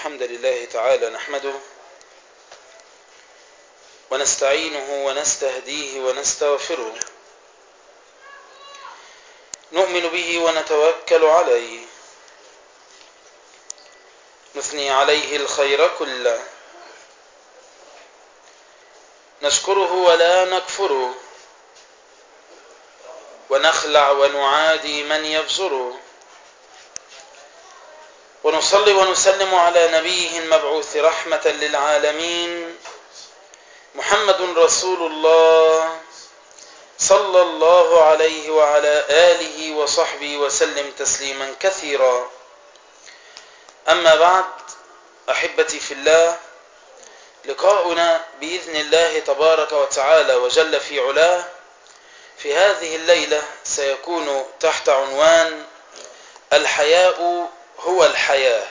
الحمد لله تعالى نحمده ونستعينه ونستهديه ونستغفره، نؤمن به ونتوكل عليه، نثني عليه الخير كله، نشكره ولا نكفره، ونخلع ونعادي من يبزره، ونصلي ونسلم على نبيه المبعوث رحمة للعالمين محمد رسول الله صلى الله عليه وعلى آله وصحبه وسلم تسليما كثيرا. أما بعد، أحبتي في الله، لقاؤنا بإذن الله تبارك وتعالى وجل في علاه في هذه الليلة سيكون تحت عنوان الحياء هو الحياة.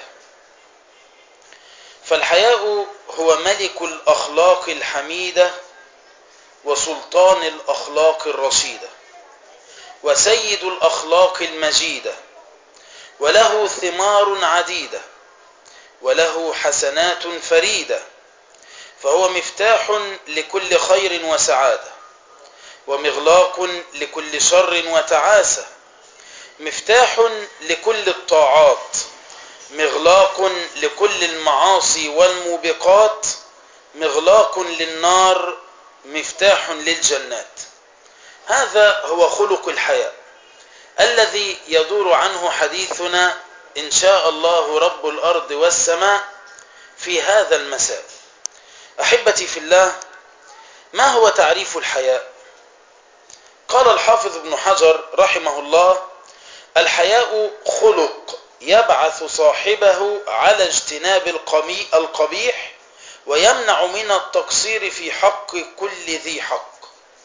فالحياء هو ملك الأخلاق الحميدة وسلطان الأخلاق الرشيدة وسيد الأخلاق المجيدة، وله ثمار عديدة وله حسنات فريدة، فهو مفتاح لكل خير وسعادة، ومغلاق لكل شر وتعاسة، مفتاح لكل الطاعات، مغلاق لكل المعاصي والموبقات، مغلاق للنار، مفتاح للجنات. هذا هو خلق الحياء الذي يدور عنه حديثنا إن شاء الله رب الأرض والسماء في هذا المساء. أحبتي في الله، ما هو تعريف الحياء؟ قال الحافظ ابن حجر رحمه الله: الحياء خلق يبعث صاحبه على اجتناب القبيح ويمنع من التقصير في حق كل ذي حق.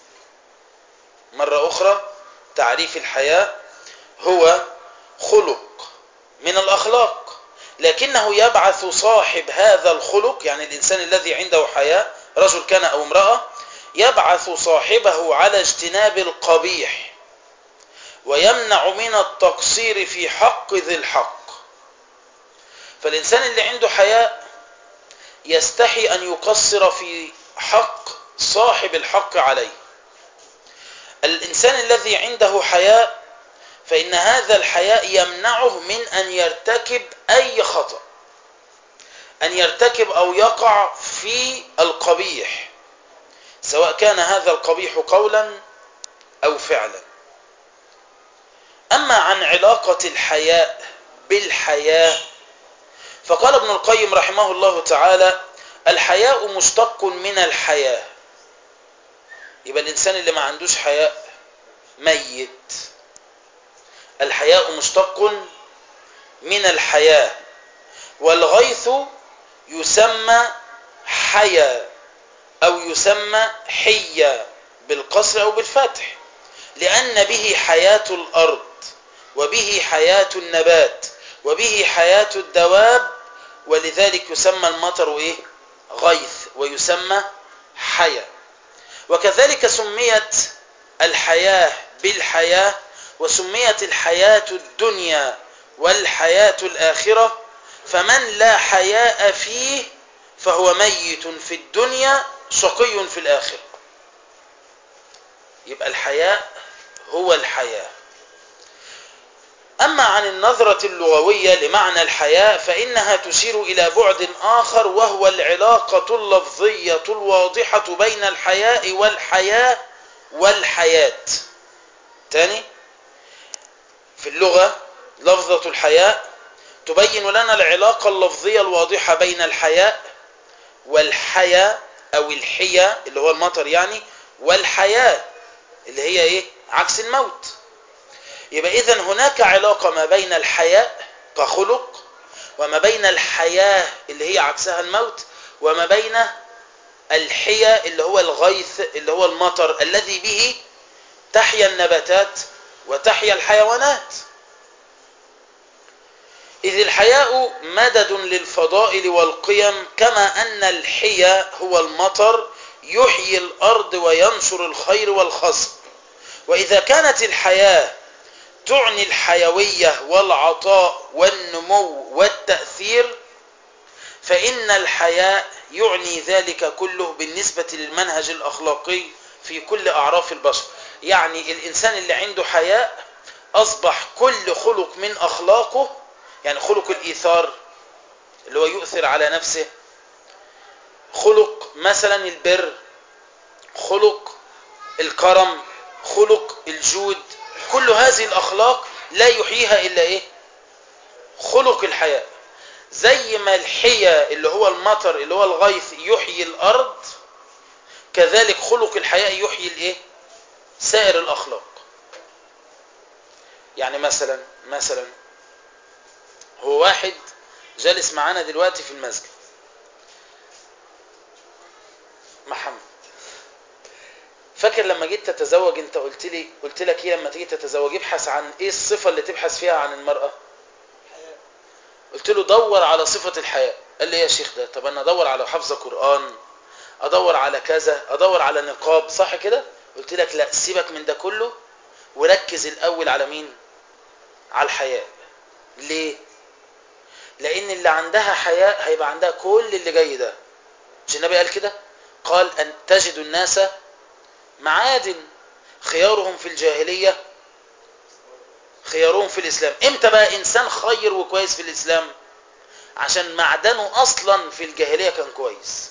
مرة أخرى، تعريف الحياء هو خلق من الأخلاق، لكنه يبعث صاحب هذا الخلق، يعني الإنسان الذي عنده حياء رجل كان أو امرأة، يبعث صاحبه على اجتناب القبيح ويمنع من التقصير في حق ذي الحق. فالإنسان اللي عنده حياء يستحي أن يقصر في حق صاحب الحق عليه. الإنسان الذي عنده حياء فإن هذا الحياء يمنعه من أن يرتكب أي خطأ، أن يرتكب أو يقع في القبيح، سواء كان هذا القبيح قولا أو فعلا. أما عن علاقة الحياء بالحياة، فقال ابن القيم رحمه الله تعالى: الحياء مشتق من الحياة. يبقى الإنسان اللي ما عندوش حياء ميت. الحياء مشتق من الحياة، والغيث يسمى حيا أو يسمى حيا بالقصر أو بالفتح، لأن به حياة الأرض وبه حياة النبات وبه حياة الدواب، ولذلك يسمى المطر غيث ويسمى حيا. وكذلك سميت الحياة بالحياة، وسميت الحياة الدنيا والحياة الآخرة، فمن لا حياء فيه فهو ميت في الدنيا شقي في الآخرة. يبقى الحياء هو الحياة. أما عن النظرة اللغوية لمعنى الحياء فإنها تشير إلى بعد آخر، وهو العلاقة اللفظية الواضحة بين الحياء والحياة والحياة. تاني، في اللغة لفظة الحياء تبين لنا العلاقة اللفظية الواضحة بين الحياء والحياة أو الحياة اللي هو المطر يعني، والحياة اللي هي عكس الموت. يبقى إذن هناك علاقة ما بين الحياء كخلق، وما بين الحياة اللي هي عكسها الموت، وما بين الحياة اللي هو الغيث اللي هو المطر الذي به تحيا النباتات وتحيا الحيوانات. إذ الحياء مدد للفضائل والقيم، كما أن الحياء هو المطر يحيي الأرض وينشر الخير والخصب. وإذا كانت الحياة تعني الحيوية والعطاء والنمو والتأثير، فإن الحياء يعني ذلك كله بالنسبة للمنهج الأخلاقي في كل أعراف البشر. يعني الإنسان اللي عنده حياء أصبح كل خلق من أخلاقه، يعني خلق الإيثار اللي هو يؤثر على نفسه، خلق مثلا البر، خلق الكرم، خلق الجود، كل هذه الأخلاق لا يحييها إلا إيه؟ خلق الحياء. زي ما الحياء اللي هو المطر اللي هو الغيث يحيي الأرض، كذلك خلق الحياء يحيي الإيه؟ سائر الأخلاق. يعني مثلا هو واحد جالس معانا دلوقتي في المسجد، محمد، فاكر لما جيت تتزوج انت قلت لك ايه لما تيجي تتزوج؟ ابحث عن ايه الصفة اللي تبحث فيها عن المرأة؟ قلت له دور على صفة الحياء. قال لي يا شيخ ده، طب انا ادور على حفظ قرآن، ادور على كذا، ادور على نقاب، صح كده؟ قلت لك لا، سيبك من ده كله وركز الاول على مين؟ على الحياء. ليه؟ لان اللي عندها حياء هيبقى عندها كل اللي جاي ده. مش النبي قال كده؟ قال ان تجد الناس معادن خيارهم في الجاهلية خيارهم في الإسلام. امتى بقى إنسان خير وكويس في الإسلام؟ عشان معدنه أصلا في الجاهلية كان كويس.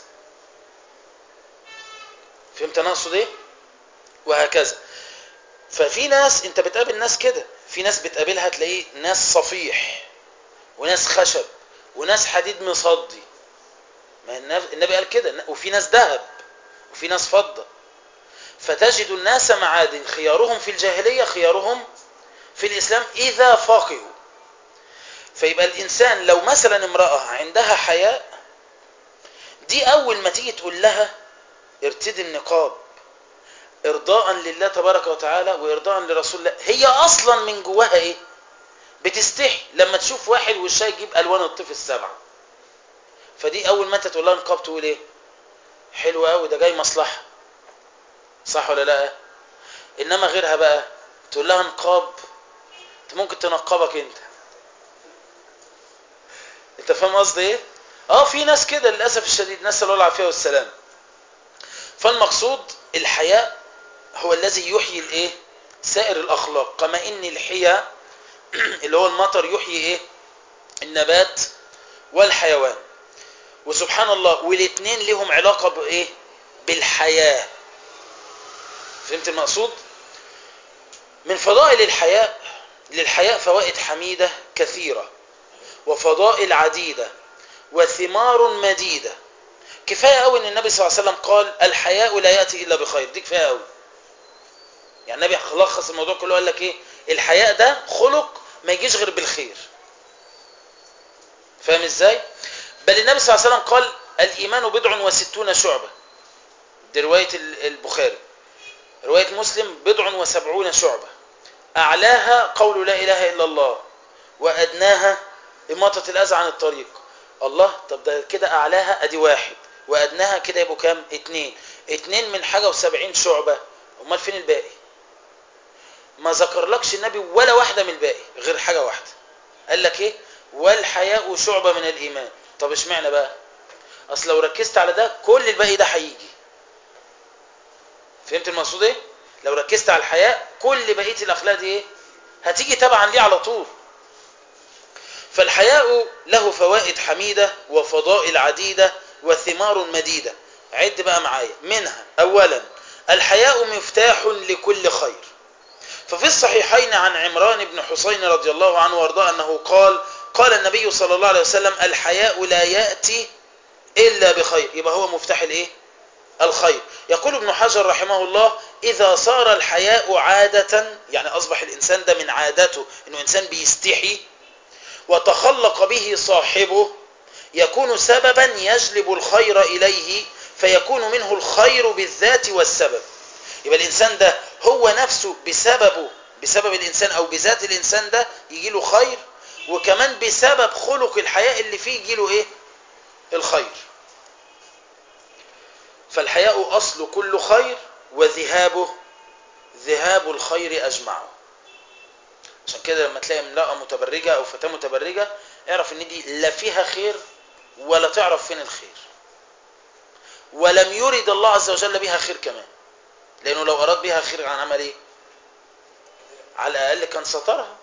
فهمت أنا أقصد إيه؟ وهكذا. ففي ناس أنت بتقابل ناس كده، في ناس بتقابلها تلاقيه ناس صفيح وناس خشب وناس حديد مصدي، ما النبي قال كده. وفي ناس ذهب وفي ناس فضة. فتجد الناس معادن خيارهم في الجاهلية خيارهم في الإسلام إذا فقهوا. فيبقى الإنسان لو مثلا امرأة عندها حياء، دي أول ما تيجي تقول لها ارتدي النقاب إرضاء لله تبارك وتعالى وإرضاء لرسول الله، هي أصلا من جواها إيه؟ بتستحي لما تشوف واحد وشها يجيب ألوان الطيف السبعة. فدي أول ما أنت تقول لها نقاب تقول إيه؟ حلو قوي، ده جاي مصلحة، صح ولا لا؟ إنما غيرها بقى تقول لها نقاب، أنت ممكن تنقبك أنت فاهم قصدي إيه؟ في ناس كده للأسف الشديد، نسأل الله العافية والسلام. فالمقصود الحياء هو الذي يحيي الايه؟ سائر الاخلاق. كما ان الحياء اللي هو المطر يحيي ايه؟ النبات والحيوان. وسبحان الله، والاثنين لهم علاقة بايه؟ بالحياة. فهمت المقصود؟ من فضائل الحياء، للحياء فوائد حميدة كثيرة وفضائل عديدة وثمار مديدة. كفاية قوي ان النبي صلى الله عليه وسلم قال الحياء لا يأتي الا بخير. دي كفاية قوي. يعني النبي لخص الموضوع كله، قال لك ايه؟ الحياء ده خلق ما يجيش غير بالخير. فاهم ازاي؟ بل النبي صلى الله عليه وسلم قال الايمان 69 شعبة. دي رواية البخاري. رواية مسلم 70 شعبة. اعلاها قول لا اله الا الله وادناها اماطة الاذى عن الطريق. الله، طب ده كده اعلاها ادي واحد وادناها كده يبقوا كام؟ اتنين من حاجة و70 شعبة. امال فين الباقي؟ ما ذكر لكش النبي ولا واحدة من الباقي غير حاجة واحدة. قال لك ايه؟ والحياء شعبة من الإيمان. طب اشمعنى بقى؟ اصل لو ركزت على ده كل الباقي ده هيجي. فهمت المقصود ايه؟ لو ركزت على الحياء كل بقية الأخلاق دي ايه؟ هتيجي تبعا ليه على طول. فالحياء له فوائد حميدة وفضائل عديدة وثمار مديدة. عد بقى معايا. منها أولا الحياء مفتاح لكل خير. ففي الصحيحين عن عمران بن حسين رضي الله عنه وارضاه أنه قال النبي صلى الله عليه وسلم الحياء لا يأتي إلا بخير. يبقى هو مفتاح الايه؟ الخير. يقول ابن حجر رحمه الله إذا صار الحياء عادة، يعني أصبح الإنسان ده من عادته إنه إنسان بيستحي، وتخلق به صاحبه، يكون سببا يجلب الخير إليه، فيكون منه الخير بالذات والسبب. يبقى الإنسان ده هو نفسه بسبب الإنسان أو بذات الإنسان ده يجي له خير، وكمان بسبب خلق الحياء اللي فيه يجي له إيه؟ الخير. فالحياء أصل كل خير وذهابه ذهاب الخير أجمعه. عشان كده لما تلاقي امرأة متبرجة أو فتاة متبرجة اعرف ان دي لا فيها خير ولا تعرف فين الخير، ولم يرد الله عز وجل بها خير كمان، لأنه لو أراد بها خير عن عمل إيه؟ على الأقل كان سترها.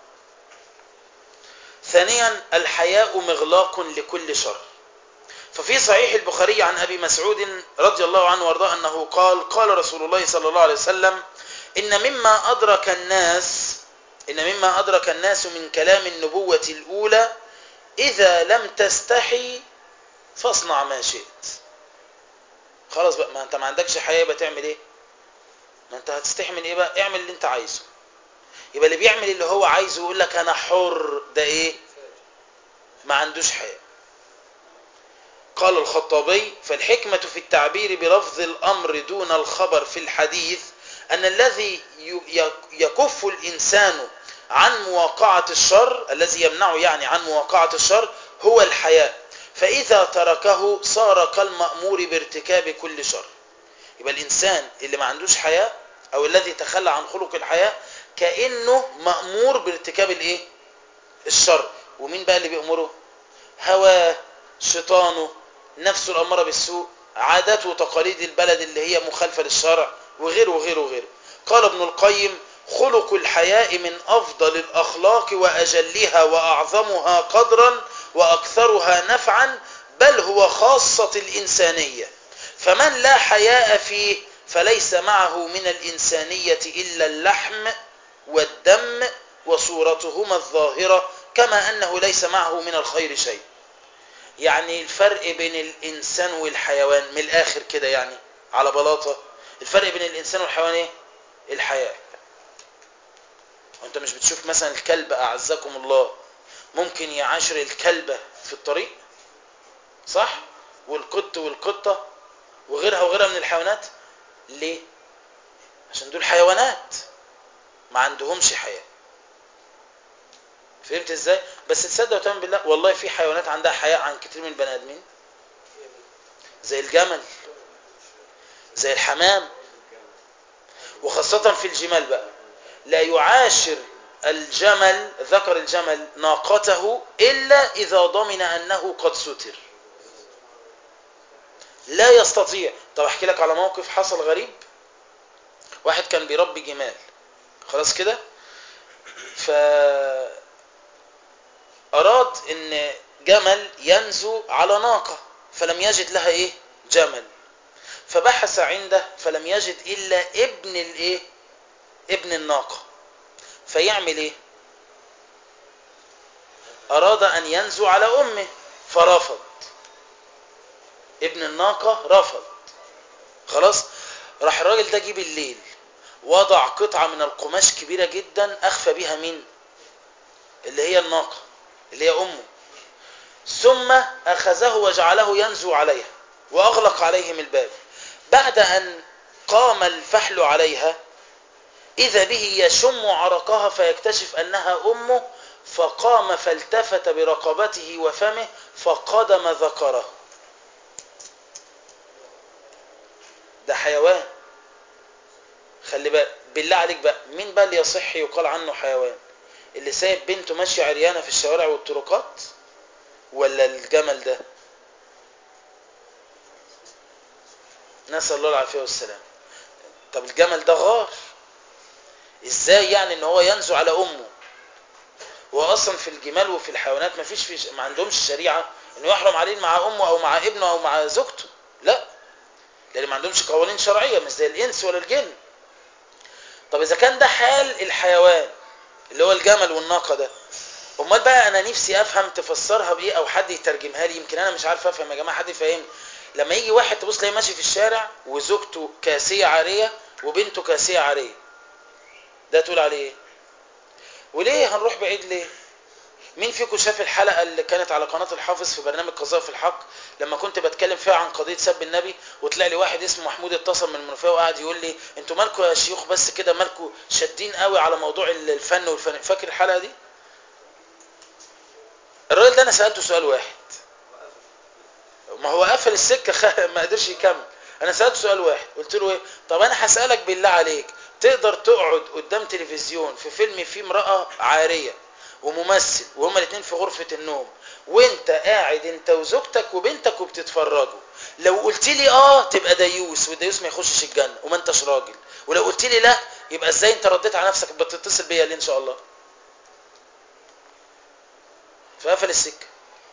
ثانيا الحياء مغلاق لكل شر. ففي صحيح البخاري عن أبي مسعود رضي الله عنه وارضاه أنه قال قال رسول الله صلى الله عليه وسلم إن مما أدرك الناس من كلام النبوة الأولى إذا لم تستحي فاصنع ما شئت. خلاص بقى، ما أنت ما عندكش حياة يبقى تعمل إيه؟ ما أنت هتستحي من إيه بقى؟ اعمل اللي أنت عايزه. يبقى اللي بيعمل اللي هو عايزه ويقول لك أنا حر، ده إيه؟ ما عندوش حياة. قال الخطابي فالحكمة في التعبير بلفظ الأمر دون الخبر في الحديث أن الذي يكف الإنسان عن مواقعة الشر، الذي يمنعه يعني عن مواقعة الشر، هو الحياء، فإذا تركه صار كالمأمور بارتكاب كل شر. يبقى الإنسان اللي ما عندوش حياء أو الذي تخلى عن خلق الحياء كأنه مأمور بارتكاب الإيه؟ الشر. ومين بقى اللي بيأمره؟ هواه، شيطانه، نفسه الأمارة بالسوء، عادات وتقاليد البلد اللي هي مخالفة للشرع، وغيره وغيره وغيره. قال ابن القيم خلق الحياء من أفضل الأخلاق وأجلها وأعظمها قدرا وأكثرها نفعا، بل هو خاصة الإنسانية، فمن لا حياء فيه فليس معه من الإنسانية إلا اللحم والدم وصورتهما الظاهرة، كما أنه ليس معه من الخير شيء. يعني الفرق بين الإنسان والحيوان من الآخر كده، يعني على بلاطة، الفرق بين الإنسان والحيوان إيه؟ الحياء. وأنت مش بتشوف مثلا الكلب أعزكم الله ممكن يعاشر الكلبة في الطريق، صح؟ والقط والقطة وغيرها وغيرها من الحيوانات. ليه؟ عشان دول حيوانات ما عندهمش حياء. فهمت ازاي؟ بس تصدق وتؤمن بالله والله في حيوانات عندها حياء عن كتير من البني ادمين، زي الجمل، زي الحمام، وخاصة في الجمال بقى. لا يعاشر الجمل، ذكر الجمل، ناقته إلا إذا ضمن أنه قد ستر، لا يستطيع. طب احكي لك على موقف حصل غريب. واحد كان بيربي جمال، خلاص كده، فأراد ان جمل ينزو على ناقة، فلم يجد لها ايه؟ جمل. فبحث عنده فلم يجد الا ابن الايه؟ ابن الناقة. فيعمل ايه؟ اراد ان ينزو على امه فرفض، ابن الناقة رفض. خلاص، راح الراجل ده جه بالليل وضع قطعة من القماش كبيرة جدا اخفى بها مين؟ اللي هي الناقة اللي هي امه، ثم اخذه وجعله ينزو عليها واغلق عليهم الباب. بعد ان قام الفحل عليها إذا به يشم عرقها فيكتشف أنها أمه، فقام فالتفت برقبته وفمه فقدم ذكره. ده حيوان. خلي بقى بالله عليك بقى، مين بقى اللي يصح يقال عنه حيوان؟ اللي سايب بنته ماشية عريانة في الشوارع والطرقات، ولا الجمل ده؟ نسأل الله العافية والسلام. طب الجمل ده غار، ازاي يعني ان هو ينزو على امه؟ واصلا في الجمال وفي الحيوانات ما عندهمش شريعه انه يحرم عليه مع امه او مع ابنه او مع زوجته، لا، لان ما عندهمش قوانين شرعيه مش زي الانس ولا الجن. طب اذا كان ده حال الحيوان اللي هو الجمل والناقه ده، امال بقى انا نفسي افهم تفسرها بايه او حد يترجمها لي، يمكن انا مش عارف افهم يا جماعه، حد يفهمني. لما يجي واحد تبص تلاقيه ماشي في الشارع وزوجته كاسيه عاريه وبنته كاسيه عاريه، ده تقول عليه ايه؟ وليه هنروح بعيد ليه؟ مين فيكم شاف الحلقة اللي كانت على قناة الحافظ في برنامج قذائف الحق لما كنت بتكلم فيها عن قضية سب النبي، وطلع لي واحد اسمه محمود اتصل من المنوفية وقعد يقول لي انتوا مالكوا يا شيوخ بس كده، مالكوا شادين قوي على موضوع الفن والفن؟ فاكر الحلقة دي؟ الراجل ده انا سألته سؤال واحد، ما هو قفل السكة ما قدرش يكمل. انا سألته سؤال واحد، قلت له ايه؟ طب انا هسألك بالله عليك، تقدر تقعد قدام تلفزيون في فيلم فيه امرأة عارية وممثل وهما الاثنين في غرفة النوم، وانت قاعد انت وزوجتك وبنتك وبتتفرجوا، لو قلت لي تبقى ديوس، والديوس ما يخشش الجنة وما انتش راجل، ولو قلت لي لا يبقى ازاي انت رديت على نفسك بتتصل بيا ليه ان شاء الله؟ فقفل السكة.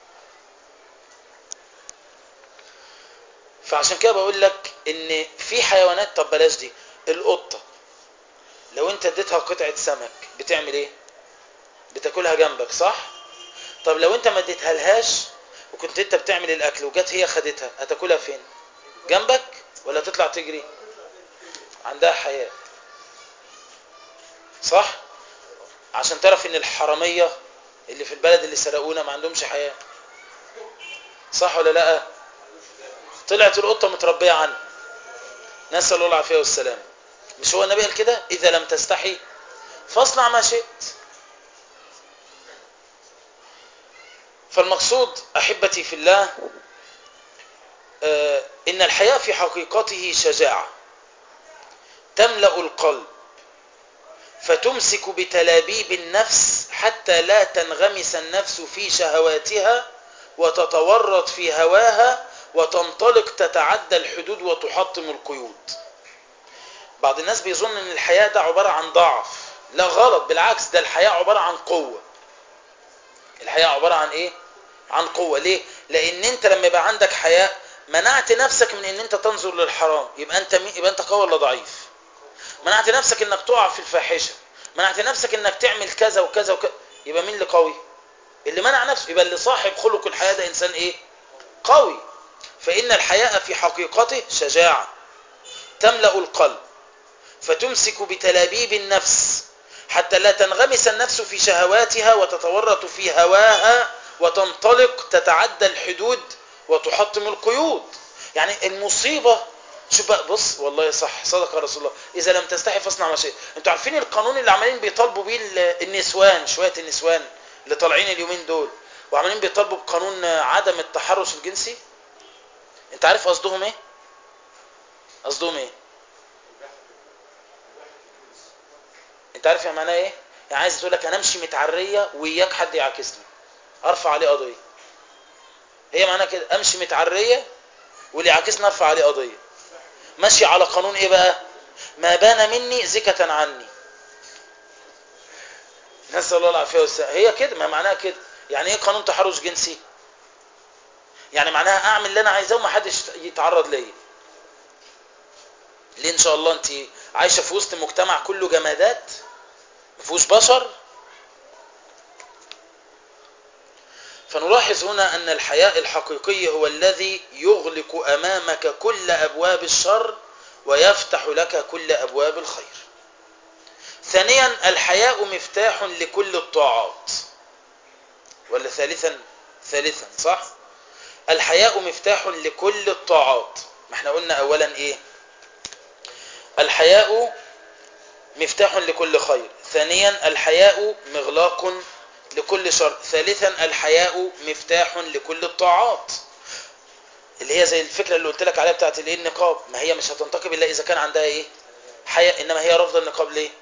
فعشان كده بقول لك ان في حيوانات، طب بلاش دي، القطة لو انت اديتها قطعة سمك بتعمل ايه؟ بتاكلها جنبك صح؟ طب لو انت ما اديتها لهاش وكنت انت بتعمل الاكل وجت هي خدتها، هتاكلها فين؟ جنبك ولا تطلع تجري؟ عندها حياء صح؟ عشان تعرف ان الحرامية اللي في البلد اللي سرقونا ما عندهمش حياء، صح ولا لا؟ طلعت القطة متربية عنه، نسأل الله العافية والسلام. مش هو النبي قال كده اذا لم تستحي فاصنع ما شئت؟ فالمقصود احبتي في الله ان الحياء في حقيقته شجاعة تملأ القلب فتمسك بتلابيب النفس حتى لا تنغمس النفس في شهواتها وتتورط في هواها وتنطلق تتعدى الحدود وتحطم القيود. بعض الناس بيظن ان الحياء ده عبارة عن ضعف، لا غلط، بالعكس، ده الحياء عبارة عن قوة. الحياء عبارة عن ايه؟ عن قوة. ليه؟ لان انت لما يبقى عندك حياء منعت نفسك من ان انت تنظر للحرام، يبقى انت قوي ولا ضعيف؟ منعت نفسك انك تقع في الفاحشة، منعت نفسك انك تعمل كذا وكذا وكذا، يبقى مين اللي قوي؟ اللي منع نفسه. يبقى اللي صاحب خلق الحياء ده انسان ايه؟ قوي. فان الحياء في حقيقته شجاعة تملأ القلب فتمسك بتلابيب النفس حتى لا تنغمس النفس في شهواتها وتتورط في هواها وتنطلق تتعدى الحدود وتحطم القيود. يعني المصيبة، شوف بقى، بص والله صح، صدق رسول الله، اذا لم تستحي فاصنع ما شئت. انتوا عارفين القانون اللي عمالين بيطالبوا بيه النسوان، شوية النسوان اللي طالعين اليومين دول وعمالين بيطالبوا بقانون عدم التحرش الجنسي؟ انت عارف قصدهم ايه؟ قصدهم ايه؟ انت عارف يعني معناه ايه؟ يعني عايز تقول لك انا امشي متعريه وياك حد يعاكسني ارفع عليه قضيه. هي معناها كده، امشي متعريه واللي يعاكسني ارفع عليه قضيه. ماشي على قانون ايه بقى؟ ما بان مني زكة عني. نسأل الله العافيه والسلام. هي كده، ما معناها كده. يعني ايه قانون تحرش جنسي؟ يعني معناها اعمل اللي انا عايزاه وما حدش يتعرض ليا. ليه؟ ان شاء الله انت عايشه في وسط مجتمع كله جمادات ما فيهوش بشر. فنلاحظ هنا أن الحياء الحقيقي هو الذي يغلق أمامك كل أبواب الشر ويفتح لك كل أبواب الخير. ثانيا، الحياء مفتاح لكل الطاعات. ولا ثالثا صح؟ الحياء مفتاح لكل الطاعات. ما احنا قلنا أولا إيه؟ الحياء مفتاح لكل خير. ثانيا، الحياء مغلاق لكل شر. ثالثا، الحياء مفتاح لكل الطاعات، اللي هي زي الفكرة اللي قلت لك عليها بتاعت الايه؟ النقاب. ما هي مش هتنتقب الا اذا كان عندها ايه؟ حياء. انما هي رافضه النقاب ليه؟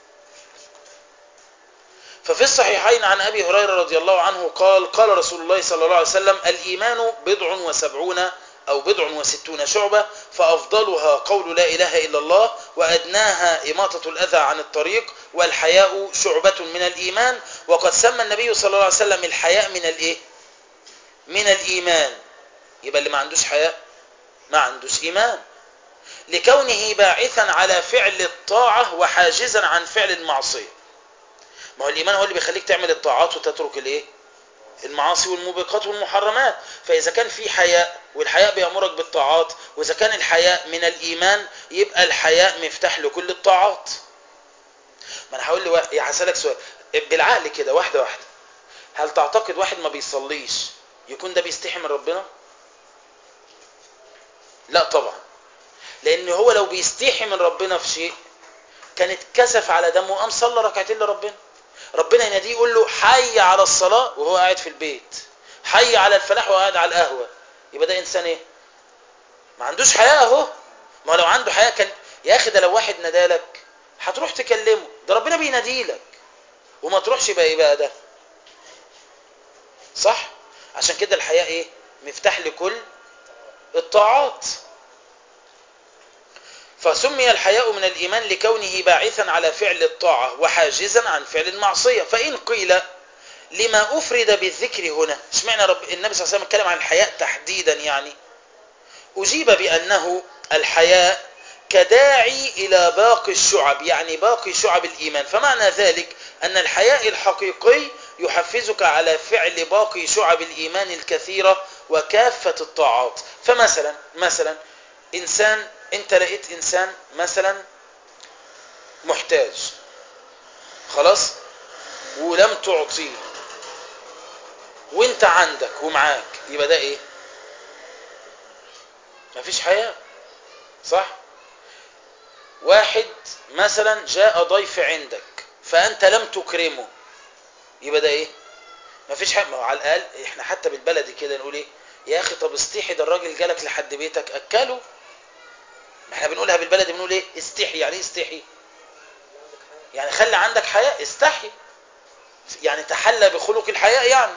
ففي الصحيحين عن ابي هريره رضي الله عنه قال قال رسول الله صلى الله عليه وسلم: الايمان 70 او 60 شعبة، فافضلها قول لا اله الا الله، وادناها اماطة الاذى عن الطريق، والحياء شعبة من الايمان. وقد سمى النبي صلى الله عليه وسلم الحياء من الايه؟ من الايمان. يبقى اللي ما عندوش حياء ما عندوش ايمان، لكونه باعثا على فعل الطاعة وحاجزا عن فعل المعصية. ما هو الإيمان هو اللي بيخليك تعمل الطاعات وتترك الايه؟ المعاصي والموبقات والمحرمات. فإذا كان في حياء، والحياء بيأمرك بالطاعات، وإذا كان الحياء من الإيمان، يبقى الحياء مفتاح لكل الطاعات. ما أنا هقول لي هسألك سؤال بالعقل كده، واحدة واحدة. هل تعتقد واحد ما بيصليش يكون ده بيستحي من ربنا؟ لا طبعا. لأن هو لو بيستحي من ربنا في شيء كان اتكسف على دمه وقام صلى ركعتين لربنا. ربنا يناديه يقول له حي على الصلاة وهو قاعد في البيت، حي على الفلاح وهو قاعد على القهوة. يبقى ده انسان ايه؟ ما عندوش حياء اهو. ما لو عنده حياء كان يا اخي، ده لو واحد نادالك هتروح تكلمه، ده ربنا بينادي لك وما تروحش. يبقى ايه بقى ده؟ صح؟ عشان كده الحياء ايه؟ مفتاح لكل الطاعات. فسمي الحياء من الإيمان لكونه باعثا على فعل الطاعة وحاجزا عن فعل المعصية. فإن قيل لما أفرد بالذكر هنا، اشمعنى النبي صلى الله عليه وسلم اتكلم عن الحياء تحديدا يعني؟ أجيب بأنه الحياء كداعي إلى باقي الشعب، يعني باقي شعب الإيمان. فمعنى ذلك أن الحياء الحقيقي يحفزك على فعل باقي شعب الإيمان الكثيرة وكافة الطاعات. فمثلا إنسان، أنت لقيت إنسان مثلا محتاج، خلاص، ولم تعطيه، وانت عندك ومعاك، يبقى ده ايه؟ مفيش حياء، صح؟ واحد مثلا جاء ضيف عندك فانت لم تكرمه، يبقى ده ايه؟ مفيش حاجه. على الاقل احنا حتى بالبلدي كده نقول ايه؟ يا اخي طب استحي، ده الراجل جالك لحد بيتك اكله. احنا بنقولها بالبلدي، بنقول ايه؟ استحي. يعني ايه استحي؟ يعني خلي عندك حياء، استحي، يعني تحلى بخلق الحياء يعني.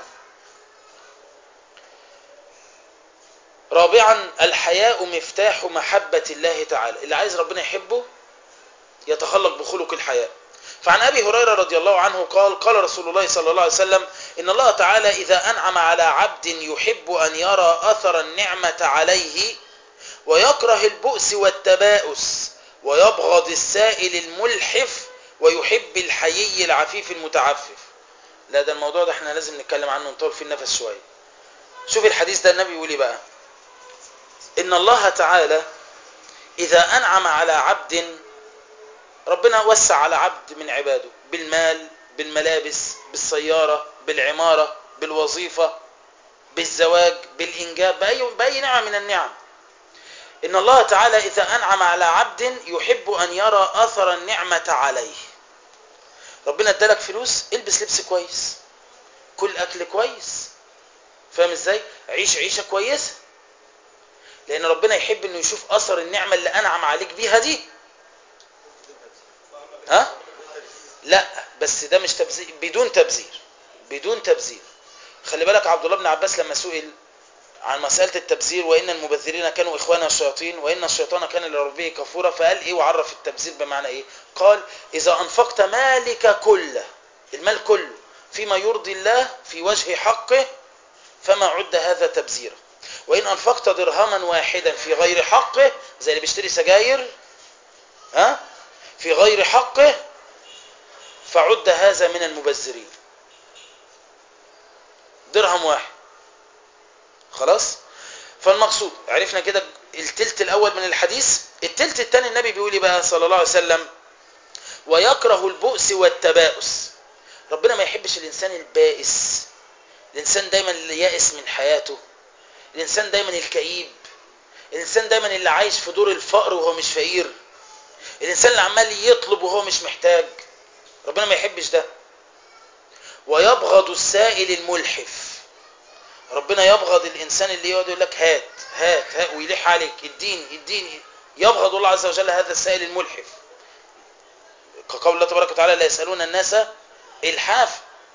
رابعا الحياء مفتاح محبة الله تعالى. اللي عايز ربنا يحبه يتخلق بخلق الحياء. فعن أبي هريرة رضي الله عنه قال قال رسول الله صلى الله عليه وسلم: إن الله تعالى إذا أنعم على عبد يحب أن يرى أثر النعمة عليه، ويكره البؤس والتباؤس، ويبغض السائل الملحف، ويحب الحيي العفيف المتعفف. لا ده الموضوع ده احنا لازم نتكلم عنه، نطول في النفس شوية. شوف الحديث ده النبي يقول بقى: إن الله تعالى إذا أنعم على عبد، ربنا وسع على عبد من عباده بالمال، بالملابس، بالسيارة، بالعمارة، بالوظيفة، بالزواج، بالإنجاب، بأي نعمة من النعم. إن الله تعالى إذا أنعم على عبد يحب أن يرى أثر النعمة عليه. ربنا ادالك فلوس، البس لبس كويس، كل أكل كويس، فاهم ازاي؟ عيش عيشة كويسة، لأن ربنا يحب أنه يشوف أثر النعمة اللي أنعم عليك بيها دي. ها؟ لا بس ده مش تبذير، بدون تبذير، بدون تبذير. خلي بالك عبد الله بن عباس لما سئل عن مسألة التبذير: وإن المبذرين كانوا إخوان الشياطين وإن الشيطان كان لربه كفورا، فقال إيه وعرف التبذير بمعنى إيه؟ قال: إذا أنفقت مالك كله، المال كله، فيما يرضي الله في وجه حقه فما عد هذا تبذيرا، وإن أنفقت درهما واحدا في غير حقه، زي اللي بيشتري سجاير في غير حقه، فعد هذا من المبذرين. درهم واحد، خلاص. فالمقصود عرفنا كده التلت الاول من الحديث. التلت الثاني النبي بيقول بقى صلى الله عليه وسلم: ويكره البؤس والتباؤس. ربنا ما يحبش الانسان البائس، الانسان دايما اللي يائس من حياته، الانسان دايما الكئيب، الانسان دايما اللي عايش في دور الفقر وهو مش فقير، الانسان اللي عمال يطلب وهو مش محتاج. ربنا ما يحبش ده. ويبغض السائل الملحف. ربنا يبغض الانسان اللي يقعد يقول لك هات هات هات ويلح عليك، اديني اديني. يبغض الله عز وجل هذا السائل الملحف، كقول الله تبارك وتعالى: لا يسألون الناس الحاف.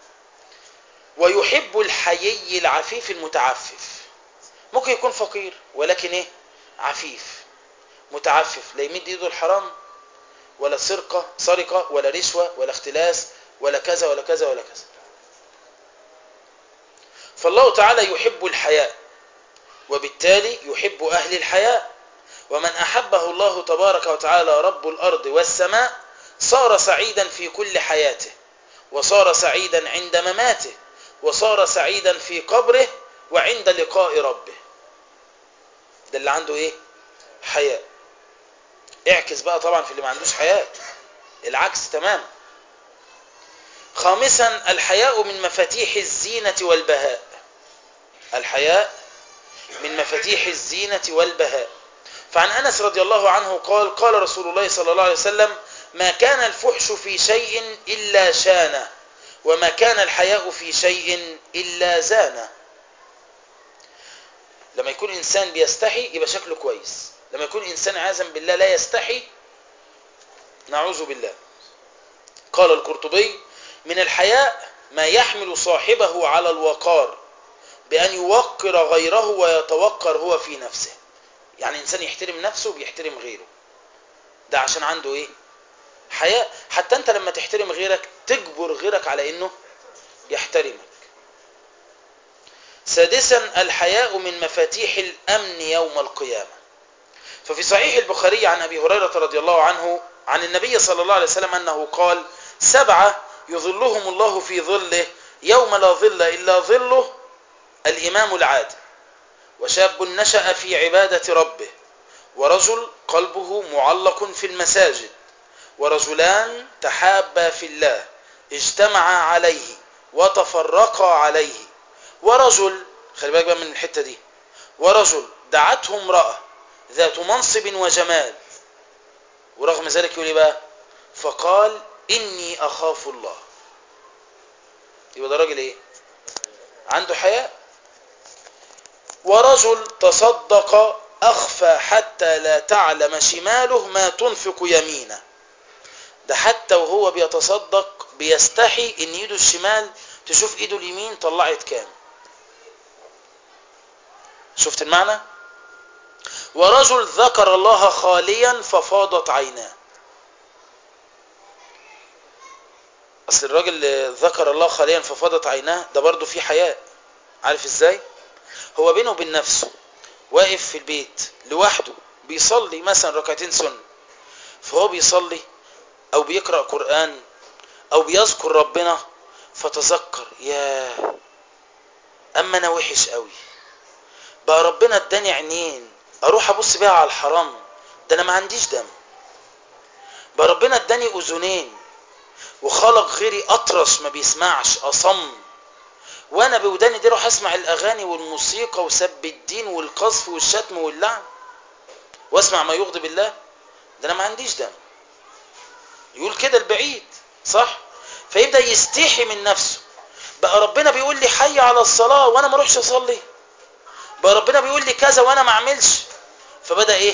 ويحب الحيي العفيف المتعفف. ممكن يكون فقير ولكن ايه؟ عفيف متعفف، لا يمد ايده الحرام، ولا سرقة ولا رشوة ولا اختلاس ولا كذا ولا كذا ولا كذا. فالله تعالى يحب الحياء، وبالتالي يحب أهل الحياء. ومن أحبه الله تبارك وتعالى رب الأرض والسماء صار سعيدا في كل حياته، وصار سعيدا عند مماته، وصار سعيدا في قبره وعند لقاء ربه. ده اللي عنده ايه؟ حياء. اعكس بقى طبعا في اللي ما عندوش حياء، العكس تمام. خامسا الحياء من مفاتيح الزينة والبهاء. الحياء من مفاتيح الزينة والبهاء. فعن أنس رضي الله عنه قال قال رسول الله صلى الله عليه وسلم: ما كان الفحش في شيء إلا شانه، وما كان الحياء في شيء إلا زانه. لما يكون إنسان بيستحي يبقى شكله كويس، لما يكون إنسان عياذا بالله لا يستحي، نعوذ بالله. قال القرطبي: من الحياء ما يحمل صاحبه على الوقار بأن يوقر غيره ويتوقر هو في نفسه. يعني إنسان يحترم نفسه وبيحترم غيره، ده عشان عنده إيه؟ حياء. حتى أنت لما تحترم غيرك تجبر غيرك على إنه يحترمك. سادسا، الحياء من مفاتيح الأمن يوم القيامة. ففي صحيح البخاري عن أبي هريرة رضي الله عنه عن النبي صلى الله عليه وسلم أنه قال: 7 يظلهم الله في ظله يوم لا ظل إلا ظله: الإمام العادل، وشاب نشأ في عبادة ربه، ورجل قلبه معلق في المساجد، ورجلان تحابا في الله اجتمعا عليه وتفرقا عليه، ورجل، خلي بالك بقى من الحتة دي، ورجل دعته امرأة ذات منصب وجمال، ورغم ذلك يقول بقى فقال: إني أخاف الله. يبقى ده راجل إيه؟ عنده حياء. ورجل تصدق أخفى حتى لا تعلم شماله ما تنفق يمينه. ده حتى وهو بيتصدق بيستحي إن إيده الشمال تشوف إيده اليمين طلعت كام. شفت المعنى؟ ورجل ذكر الله خاليا ففاضت عيناه. أصل الراجل اللي ذكر الله خاليا ففاضت عيناه ده برضه فيه حياء. عارف إزاي؟ هو بينه وبين نفسه واقف في البيت لوحده بيصلي مثلا ركعتين سنة، فهو بيصلي أو بيقرأ قرآن أو بيذكر ربنا، فتذكر: ياه، أما أنا وحش قوي بقى، ربنا اداني عينين أروح أبص بيها على الحرام، ده أنا ما عنديش دم. بقى ربنا اداني أذنين وخلق غيري أطرش ما بيسمعش أصم، وانا بوداني دي اروح اسمع الاغاني والموسيقى وسب الدين والقذف والشتم واللعن واسمع ما يغضب الله، ده انا ما عنديش دم. يقول كده البعيد، صح؟ فيبدأ يستحي من نفسه. بقى ربنا بيقول لي حي على الصلاة وانا ما اروحش اصلي، بقى ربنا بيقول لي كذا وانا ما اعملش. فبدأ ايه؟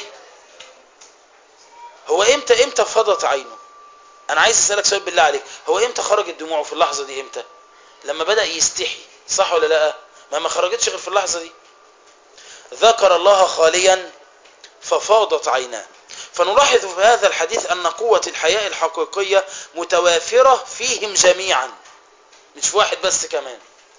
هو امتى فضت عينه؟ انا عايز اسألك سؤال بالله عليك، هو امتى خرجت دموعه في اللحظة دي؟ امتى؟ لما بدأ يستحي، صح ولا لا؟ ما خرجتش غير في اللحظة دي. ذكر الله خاليا ففاضت عيناه. فنلاحظ في هذا الحديث أن قوة الحياء الحقيقية متوافرة فيهم جميعا، مش في واحد بس كمان.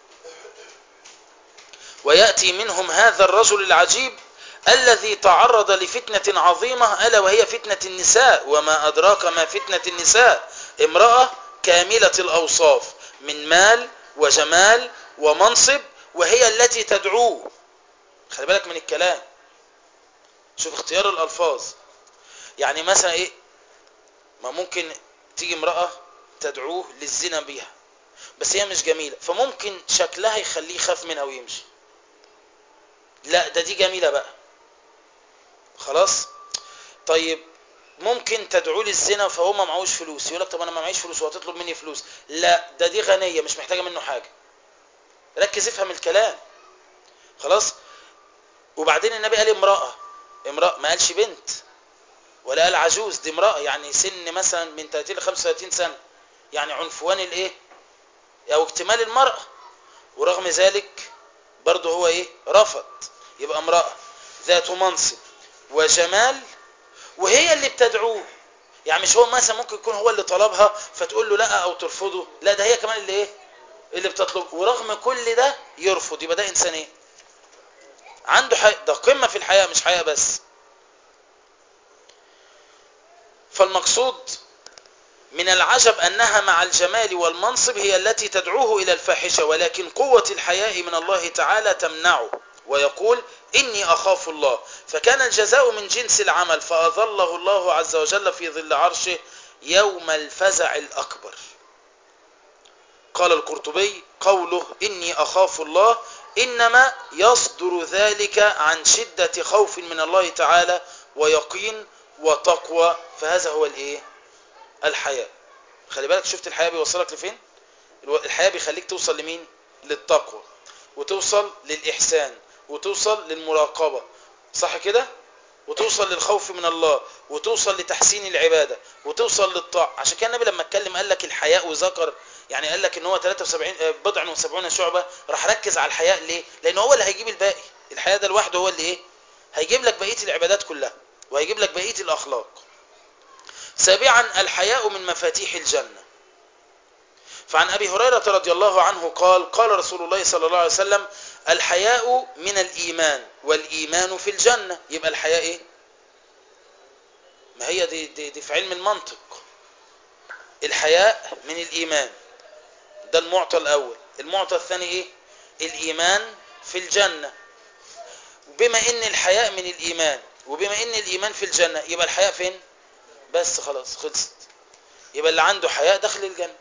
ويأتي منهم هذا الرجل العجيب الذي تعرض لفتنة عظيمة، ألا وهي فتنة النساء. وما أدراك ما فتنة النساء: امرأة كاملة الأوصاف من مال وجمال ومنصب، وهي التي تدعوه. خلي بالك من الكلام، شوف اختيار الألفاظ. يعني مثلا ايه؟ ما ممكن تيجي امرأة تدعوه للزنا بيها بس هي مش جميلة، فممكن شكلها يخليه يخاف منها ويمشي. لا، دي جميلة بقى، خلاص. طيب ممكن تدعوه للزنا فهو ما معهوش فلوس، يقول لك طب انا ما معيش فلوس وهتطلب مني فلوس. لا، دي غنية مش محتاجة منه حاجة. ركز افهم الكلام، خلاص. وبعدين النبي قال امرأة، ما قالش بنت ولا قال عجوز، دي امرأة يعني سن مثلا من 30 ل 35 سنة، يعني عنفوان الايه او اكتمال المرأة. ورغم ذلك برضه هو ايه؟ رفض. يبقى امرأة ذات منصب وجمال وهي اللي بتدعوه. يعني مش هو مثلا ممكن يكون هو اللي طلبها فتقول له لا او ترفضه، لا، ده هي كمان اللي ايه؟ اللي بتطلب. ورغم كل ده يرفض. يبقى ده انسان ايه؟ عنده حياء. ده قمة في الحياء، مش حياء بس. فالمقصود من العجب أنها مع الجمال والمنصب هي التي تدعوه إلى الفاحشة، ولكن قوة الحياء من الله تعالى تمنعه، ويقول: إني أخاف الله. فكان الجزاء من جنس العمل، فأظله الله عز وجل في ظل عرشه يوم الفزع الأكبر. قال القرطبي: قوله إني أخاف الله إنما يصدر ذلك عن شدة خوف من الله تعالى ويقين وتقوى، فهذا هو الايه؟ الحياء. خلي بالك، شفت الحياء بيوصلك لفين؟ الحياء بيخليك توصل لمين؟ للتقوى، وتوصل للإحسان، وتوصل للمراقبة، صح كده؟ وتوصل للخوف من الله، وتوصل لتحسين العبادة، وتوصل للطاعة. عشان كده النبي لما اتكلم قال لك الحياء وذكر يعني قال لك ان هو 73 بضع وسبعون شعبة، راح ركز على الحياء ليه؟ لان هو اللي هيجيب الباقي. الحياء ده لوحده هو اللي ايه؟ هيجيب لك بقية العبادات كلها، وهيجيب لك بقية الاخلاق. سابعا الحياء من مفاتيح الجنة. فعن ابي هريرة رضي الله عنه قال قال رسول الله صلى الله عليه وسلم الحياء من الايمان والايمان في الجنة. يبقى الحياء ايه؟ ما هي دي في علم المنطق. الحياء من الايمان، ده المعطى الاول. المعطى الثاني ايه؟ الايمان في الجنة. وبما ان الحياء من الايمان وبما ان الايمان في الجنة، يبقى الحياء فين؟ بس خلاص خلصت. يبقى اللي عنده حياء دخل الجنة.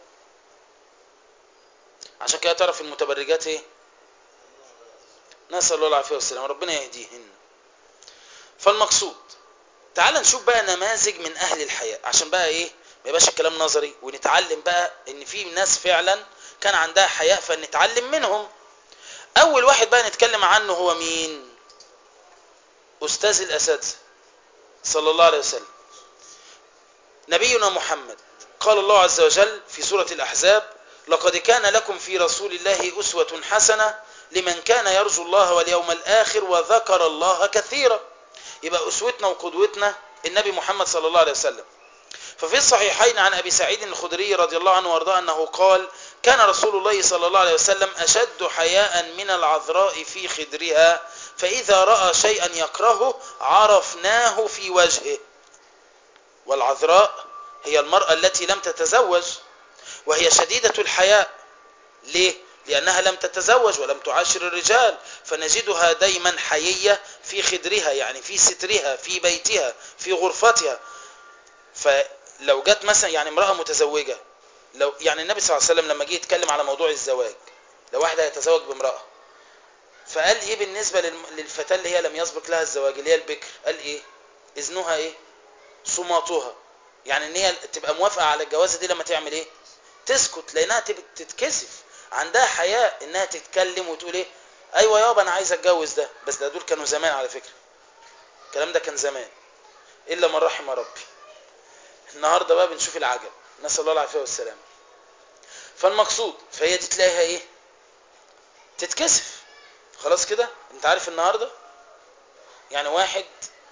عشان كده تعرف المتبرجات ايه؟ نسأل الله العافية والسلام، ربنا يهديهن. فالمقصود تعال نشوف بقى نماذج من اهل الحياء، عشان بقى ايه ما يبقاش الكلام نظري، ونتعلم بقى ان في ناس فعلا كان عندها حياء فنتعلم منهم. اول واحد بقى نتكلم عنه هو مين؟ استاذ الاساتذة صلى الله عليه وسلم، نبينا محمد. قال الله عز وجل في سورة الأحزاب لقد كان لكم في رسول الله أسوة حسنة لمن كان يرجو الله واليوم الآخر وذكر الله كثيرا. يبقى أسوتنا وقدوتنا النبي محمد صلى الله عليه وسلم. ففي الصحيحين عن أبي سعيد الخدري رضي الله عنه وارضاه أنه قال كان رسول الله صلى الله عليه وسلم أشد حياء من العذراء في خدرها، فإذا رأى شيئا يكرهه عرفناه في وجهه. والعذراء هي المرأة التي لم تتزوج، وهي شديدة الحياء. ليه؟ لأنها لم تتزوج ولم تعاشر الرجال، فنجدها دايما حيية في خدرها، يعني في سترها، في بيتها، في غرفتها. فلو جت مثلا يعني امرأة متزوجة، لو يعني النبي صلى الله عليه وسلم لما جه يتكلم على موضوع الزواج، لو واحدة يتزوج بامرأة، فقال ايه بالنسبة للفتاة اللي هي لم يسبق لها الزواج اللي هي البكر؟ قال ايه؟ اذنها ايه؟ صماتها. يعني ان هي تبقى موافقة على الجوازة دي لما تعمل ايه؟ تسكت، لانها تتكسف، عندها حياء انها تتكلم وتقول ايه؟ ايوه يابا انا عايز اتجوز ده. بس ده دول كانوا زمان على فكرة، الكلام ده كان زمان الا من رحم ربي. النهاردة بقى بنشوف العجب، نسأل الله العافية والسلام. فالمقصود فهي دي تلاقيها ايه؟ تتكسف. خلاص كده. انت عارف النهاردة يعني واحد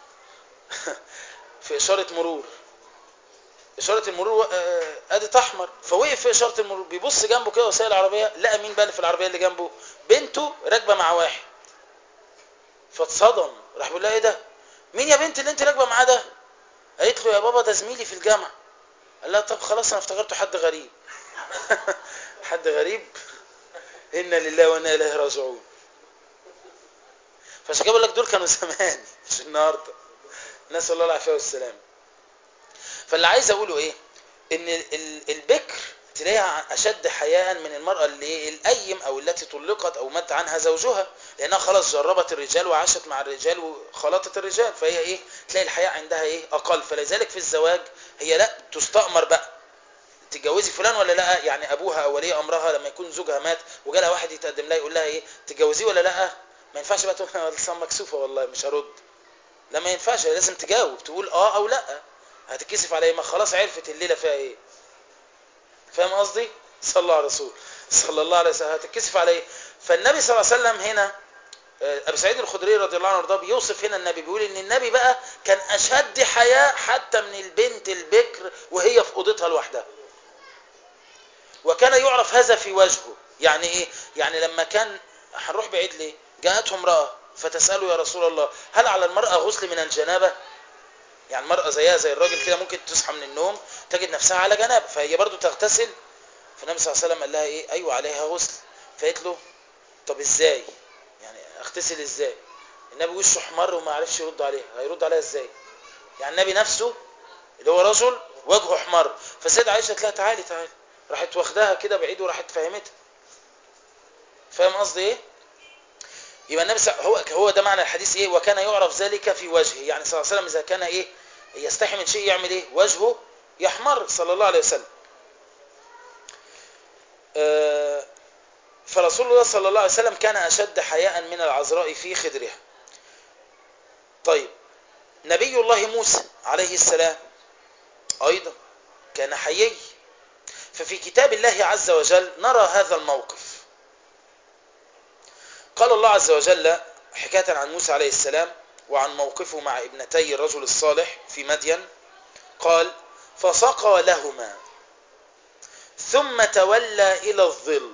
في اشارة مرور، اشاره المرور ادت احمر، فوقف في اشاره المرور بيبص جنبه كده وسائل العربيه، لقى مين بقى اللي في العربيه اللي جنبه؟ بنته راكبه مع واحد. فاتصدم، راح بيقول لها ايه ده؟ مين يا بنت اللي انت راكبه معاه ده؟ قالت له يا بابا ده زميلي في الجامعه. قال لها طب خلاص انا افتكرته حد غريب. حد غريب؟ انا لله وانا اليه راجعون. فعشان كده بقول لك دول كانوا زمان مش النهارده، نسال الله العافيه والسلام. فاللي عايز اقوله ايه؟ ان البكر تلاقيها اشد حياء من المرأة اللي الايم او التي طلقت او مات عنها زوجها، لانها خلاص جربت الرجال وعاشت مع الرجال وخلطت الرجال، فهي ايه؟ تلاقي الحياء عندها ايه؟ اقل. فلذلك في الزواج هي لا تستأمر بقى تتجوزي فلان ولا لا. يعني ابوها او ولي امرها لما يكون زوجها مات وجالها واحد يتقدم لها يقول لها ايه؟ تتجوزيه ولا لا؟ ما ينفعش بقى تقول لسه مكسوفه والله مش هرد. لا ما ينفعش، لازم تجاوب تقول اه او لا. هتتكسف على ايه؟ ما خلاص عرفت الليله فيها ايه. فاهم قصدي؟ صلى الله على رسول صلى الله عليه وسلم. هتتكسف على ايه؟ فالنبي صلى الله عليه وسلم هنا ابو سعيد الخدري رضي الله عنه وارضاه بيوصف هنا النبي، بيقول ان النبي بقى كان اشد حياء حتى من البنت البكر وهي في اوضتها لوحدها، وكان يعرف هذا في وجهه. يعني ايه؟ يعني لما كان هنروح بعيد ليه؟ جاءته امراه فتساله يا رسول الله هل على المراه غسل من الجنابه؟ يعني المراه زيها زي الراجل كده، ممكن تصحى من النوم تجد نفسها على جنابه فهي برضو تغتسل. فالنبي صلى الله عليه وسلم قال لها ايه؟ ايوه عليها غسل. فقالت له طب ازاي؟ يعني اغتسل ازاي؟ النبي وشه احمر وما عرفش يرد عليها. هيرد عليها ازاي؟ يعني النبي نفسه اللي هو رجل وجهه احمر. فالسيدة عائشة قالت لها تعالي تعالي، راحت واخداها كده بعيد وراحت فهمتها. فاهم قصدي ايه؟ يبقى النبي هو ده معنى الحديث ايه؟ وكان يعرف ذلك في وجهه. يعني صلى الله عليه وسلم اذا كان ايه يستحي من شيء يعمل ايه؟ وجهه يحمر صلى الله عليه وسلم. فرسول الله صلى الله عليه وسلم كان أشد حياء من العذراء في خدرها. طيب نبي الله موسى عليه السلام أيضا كان حيي، ففي كتاب الله عز وجل نرى هذا الموقف. قال الله عز وجل حكاية عن موسى عليه السلام وعن موقفه مع ابنتي الرجل الصالح في مدين، قال فسقى لهما ثم تولى إلى الظل.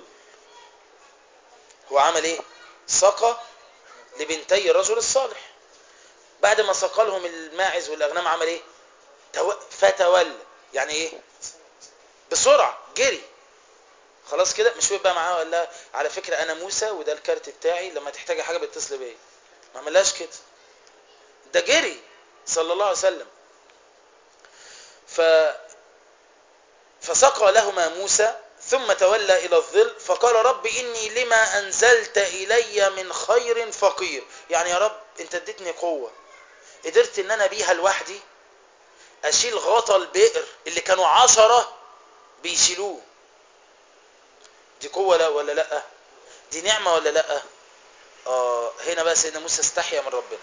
هو عمل ايه؟ سقى لبنتي الرجل الصالح، بعد ما سقى لهم الماعز والأغنام عمل ايه؟ فتولى، يعني ايه؟ بسرعة جري. خلاص كده مش بقى معاه ولا لا على فكرة انا موسى وده الكارت بتاعي لما تحتاج حاجة بتصل بيا، ما عملهاش كده، ده جري صلى الله عليه وسلم. فسقى لهما موسى ثم تولى إلى الظل فقال رب إني لما أنزلت إلي من خير فقير. يعني يا رب أنت اديتني قوة قدرت إن أنا بيها لوحدي أشيل غطى البئر اللي كانوا 10 بيشيلوه. دي قوة لا ولا لا؟ دي نعمة ولا لا؟ هنا بقى سيدنا موسى استحيا من ربنا.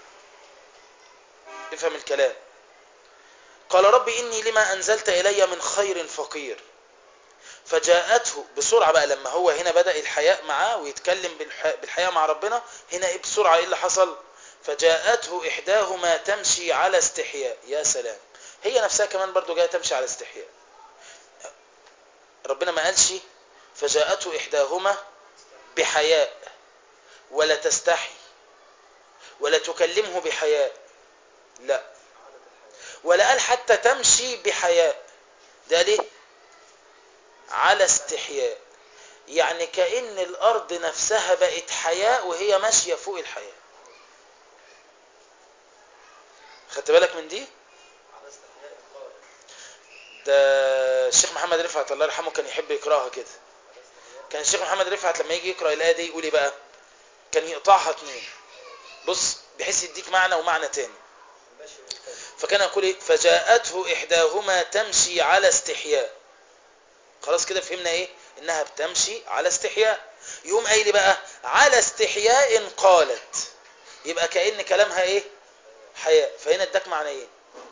افهم الكلام. قال رب إني لما أنزلت إلي من خير فقير. فجاءته بسرعة بقى لما هو هنا بدأ الحياء معاه ويتكلم بالحياء مع ربنا. هنا إيه بسرعة إيه اللي حصل؟ فجاءته إحداهما تمشي على استحياء. يا سلام، هي نفسها كمان برضو جاء تمشي على استحياء. ربنا ما قالش فجاءته إحداهما بحياء ولا تستحي ولا تكلمه بحياء، لا، ولا قال حتى تمشي بحياء، ده ليه؟ على استحياء. يعني كأن الأرض نفسها بقت حياء وهي ماشية فوق الحياء. خدت بالك من دي؟ ده الشيخ محمد رفعت الله يرحمه كان يحب يقرأها كده. كان الشيخ محمد رفعت لما يجي يقرأ الآية دي يقول ايه بقى؟ كان يقطعها 2. بص بحيث يديك معنى ومعنى تاني. فكان يقول ايه؟ فجاءته إحداهما تمشي على استحياء. خلاص كده فهمنا ايه؟ انها بتمشي على استحياء. يقوم قايل بقى على استحياء قالت، يبقى كأن كلامها ايه؟ حياء. فهنا اداك معنى ايه؟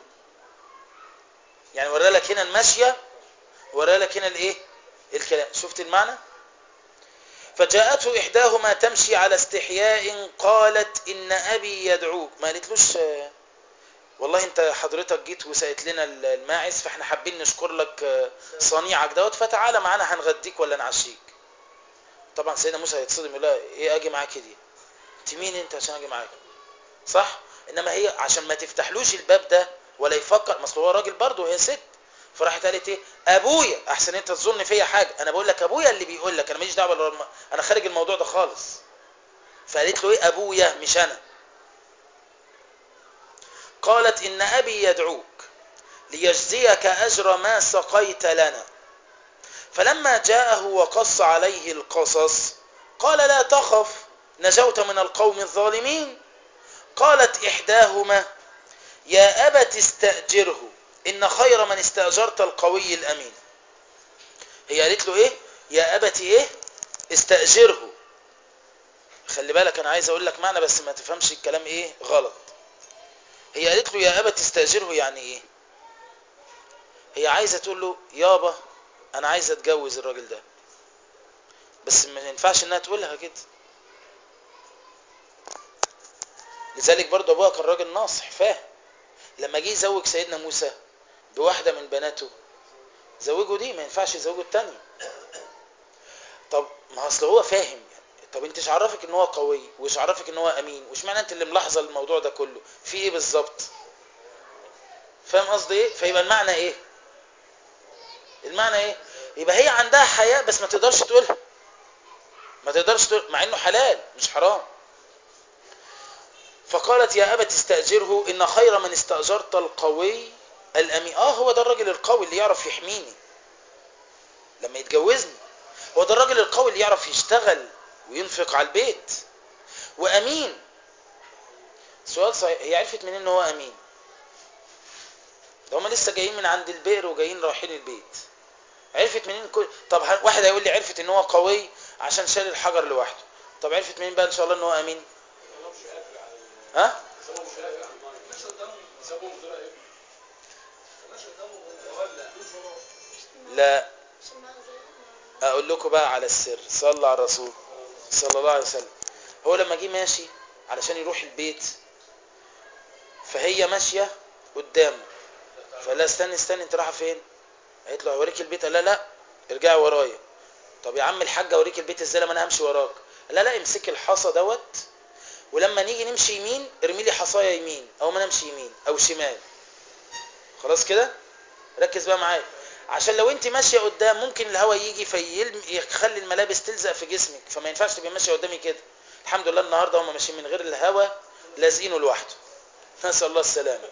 يعني ورى لك هنا المشية ورى لك هنا الايه؟ الكلام. شفت المعنى؟ فجاءته إحداهما تمشي على استحياء قالت إن أبي يدعوك. ما قالتلوش والله انت حضرتك جيت وسقت لنا الماعز فاحنا حابين نشكر لك صنيعك دوت فتعالى معانا هنغديك ولا نعشيك. طبعا سيدنا موسى هيتصدم يقول لها ايه اجي معاكي دي؟ انت مين انت عشان اجي معاك؟ صح؟ انما هي عشان ما تفتحلوش الباب ده ولا يفكر، ما اصل هو راجل برضه وهي ست، فراحت قالت ايه؟ ابويا. احسن انت تظن فيا حاجه، انا بقول لك ابويا اللي بيقول لك، انا ماليش دعوه، انا خارج الموضوع ده خالص. فقالت له ايه؟ ابويا مش انا. قالت ان ابي يدعوك ليجزيك اجر ما سقيت لنا. فلما جاءه وقص عليه القصص قال لا تخف نجوت من القوم الظالمين. قالت إحداهما يا أبت استأجره إن خير من استأجرت القوي الأمين. هي قالت له إيه؟ يا أبت إيه؟ استأجره. خلي بالك أنا عايز أقول لك معنى بس ما تفهمش الكلام إيه غلط. هي قالت له يا أبت استأجره يعني إيه؟ هي عايزة تقول له يابا أنا عايزة أتجوز الراجل ده، بس ما ينفعش إنها تقولها كده. لذلك برضه أبوها كان راجل ناصح فاهم. لما جه يزوج سيدنا موسى بواحدة من بناته زوجه دي، ما ينفعش يزوجه التانية. طب ما اصل هو فاهم. طب انت ايش عرفك ان هو قوي وايش عرفك ان هو امين وايش معنى انت اللي ملاحظه الموضوع ده كله في ايه بالظبط؟ فاهم قصدي ايه؟ فيبقى المعنى ايه؟ المعنى ايه؟ يبقى هي عندها حياء بس ما تقدرش تقولها، ما تقدرش تقول مع انه حلال مش حرام. فقالت يا ابت استاجره ان خير من استاجرت القوي الامين. هو ده الراجل القوي اللي يعرف يحميني لما يتجوزني، هو ده الراجل القوي اللي يعرف يشتغل وينفق على البيت وامين. سؤال صحيح، هي عرفت منين ان هو امين؟ ده هما لسه جايين من عند البئر وجايين رايحين البيت. عرفت منين طب واحد هيقول لي عرفت ان هو قوي عشان شال الحجر لوحده. طب عرفت منين بقى ان شاء الله ان هو امين؟ ها؟ لا اقول لكم بقى على السر، صلى على الرسول صلى الله عليه وسلم. هو لما جه ماشي علشان يروح البيت، فهي ماشيه قدامه، فلا استني انت رايحه فين؟ قالت له اوريك البيت. قال لا لا ارجعي ورايا. طب يا عم الحاج اوريك البيت ازاي لما انا امشي وراك؟ لا لا امسك الحصى دوت، ولما نيجي نمشي يمين ارمي لي حصايه يمين، او ما نمشي يمين او شمال. خلاص كده، ركز بقى معايا، عشان لو انت ماشيه قدام ممكن الهواء يجي يخلي الملابس تلزق في جسمك، فما ينفعش تبقى ماشيه قدامي كده. الحمد لله النهارده هم ماشيين من غير الهواء، لازقينه لوحده، نسال الله السلامه.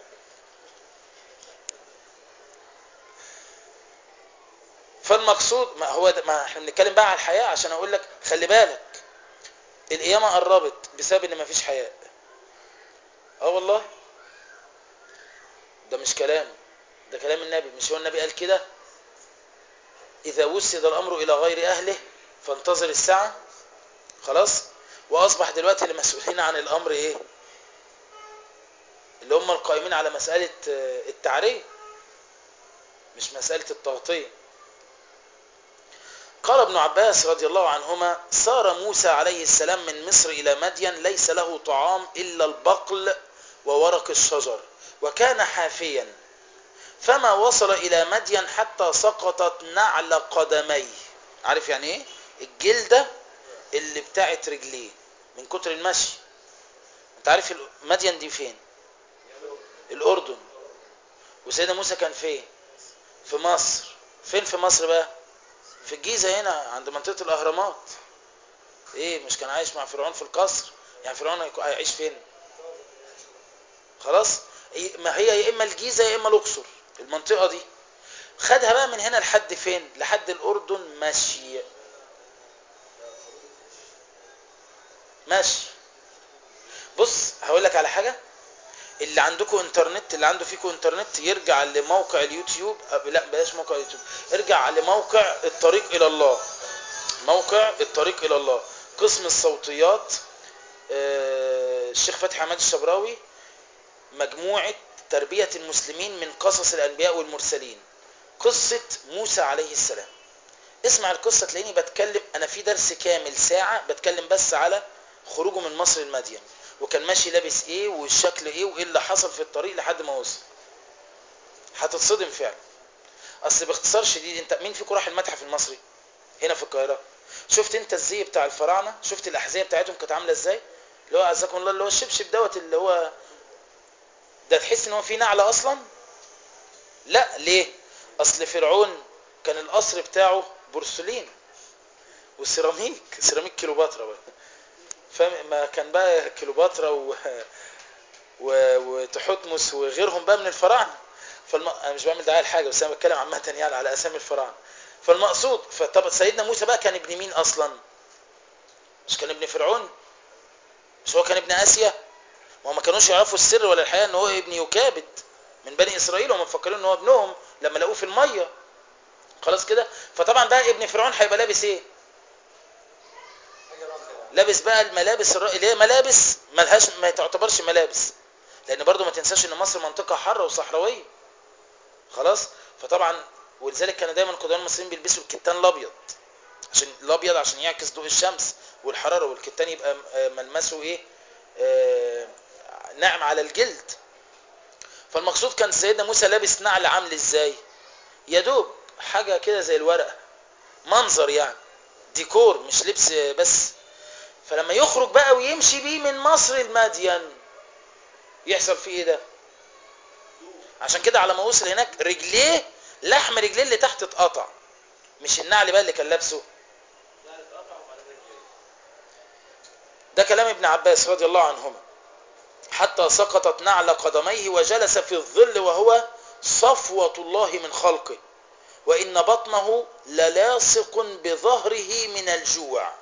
فالمقصود ما هو ما احنا بنتكلم بقى على الحياة، عشان اقول لك خلي بالك القيامة قربت بسبب ان مفيش حياء. اه والله، ده مش كلام، ده كلام النبي. مش هو النبي قال كده؟ اذا وسد الامر الى غير اهله فانتظر الساعة. خلاص، واصبح دلوقتي اللي مسؤولين عن الامر ايه؟ اللي هم القائمين على مسألة التعرية، مش مسألة التغطية. قال ابن عباس رضي الله عنهما: سار موسى عليه السلام من مصر إلى مدين ليس له طعام إلا البقل وورق الشجر، وكان حافيا، فما وصل إلى مدين حتى سقطت نعل قدميه. عارف يعني ايه؟ الجلدة اللي بتاعت رجليه من كتر المشي. انت عارف مدين دي فين؟ الأردن. وسيدنا موسى كان فين؟ في مصر. فين في مصر بقى؟ في الجيزة هنا عند منطقة الأهرامات. ايه، مش كان عايش مع فرعون في القصر؟ يعني فرعون هيعيش فين؟ خلاص، ما هي يا اما الجيزة يا اما الاقصر، المنطقة دي. خدها بقى من هنا لحد فين؟ لحد الأردن ماشي. ماشي. بص هقول لك على حاجة، اللي عندكم انترنت، اللي عنده فيكم انترنت يرجع لموقع اليوتيوب، لا بلاش موقع اليوتيوب، ارجع لموقع الطريق الى الله. موقع الطريق الى الله، قسم الصوتيات، الشيخ فتحي حماد الشبراوي، مجموعة تربية المسلمين من قصص الأنبياء والمرسلين، قصة موسى عليه السلام. اسمع القصة تلاقيني بتكلم أنا في درس كامل ساعة بتكلم بس على خروجه من مصر المدين، وكان ماشي لابس ايه والشكل ايه وايه اللي حصل في الطريق لحد ما وصل. هتتصدم فعلا. اصل باختصار شديد، انت مين فيكم راح المتحف المصري هنا في القاهرة؟ شفت انت الزي بتاع الفراعنة؟ شفت الأحذية بتاعتهم كانت عاملة ازاي؟ اللي هو عزكم الله، اللي هو الشبشب دوت، اللي هو ده تحس ان هو فيه نعلة اصلا. لا ليه؟ اصل فرعون كان القصر بتاعه بورسلين وسيراميك، سيراميك كيلوباترا بقى. فما كان بقى كيلوباترا وتحتمس وغيرهم بقى من الفراعنه. انا مش بعمل دعايه لحاجه، بس انا بتكلم عامه يعني على اسامي الفراعنه. فالمقصود، فطب سيدنا موسى بقى كان ابن مين اصلا؟ مش كان ابن فرعون؟ مش هو كان ابن اسيا؟ ما كانوش يعرفوا السر ولا الحقيقه ان هو ابن يكابد من بني اسرائيل، وهم مفكرين ان هو ابنهم لما لقوه في الميه. خلاص كده. فطبعا بقى ابن فرعون هيبقى لابس ايه؟ لابس بقى الملابس اللي هي ملابس ملهاش، ما تعتبرش ملابس، لان برضو ما تنساش ان مصر منطقة حارة وصحراوية. خلاص. فطبعا ولذلك كان دايما القدماء المصريين بيلبسوا الكتان الابيض، عشان الابيض عشان يعكس ضوء الشمس والحرارة، والكتان يبقى ملمسه ايه؟ ناعم على الجلد. فالمقصود كان سيدنا موسى لابس نعل عامل ازاي؟ يا دوب حاجة كده زي الورقة، منظر يعني، ديكور مش لبس بس. فلما يخرج بقى ويمشي بيه من مصر المدين يحصل فيه ايه ده؟ عشان كده على ما وصل هناك رجليه، لحم رجليه اللي تحت اتقطع، مش النعل بقى اللي كان لابسه. ده كلام ابن عباس رضي الله عنهما. حتى سقطت نعل قدميه وجلس في الظل وهو صفوة الله من خلقه، وإن بطنه للاصق بظهره من الجوع،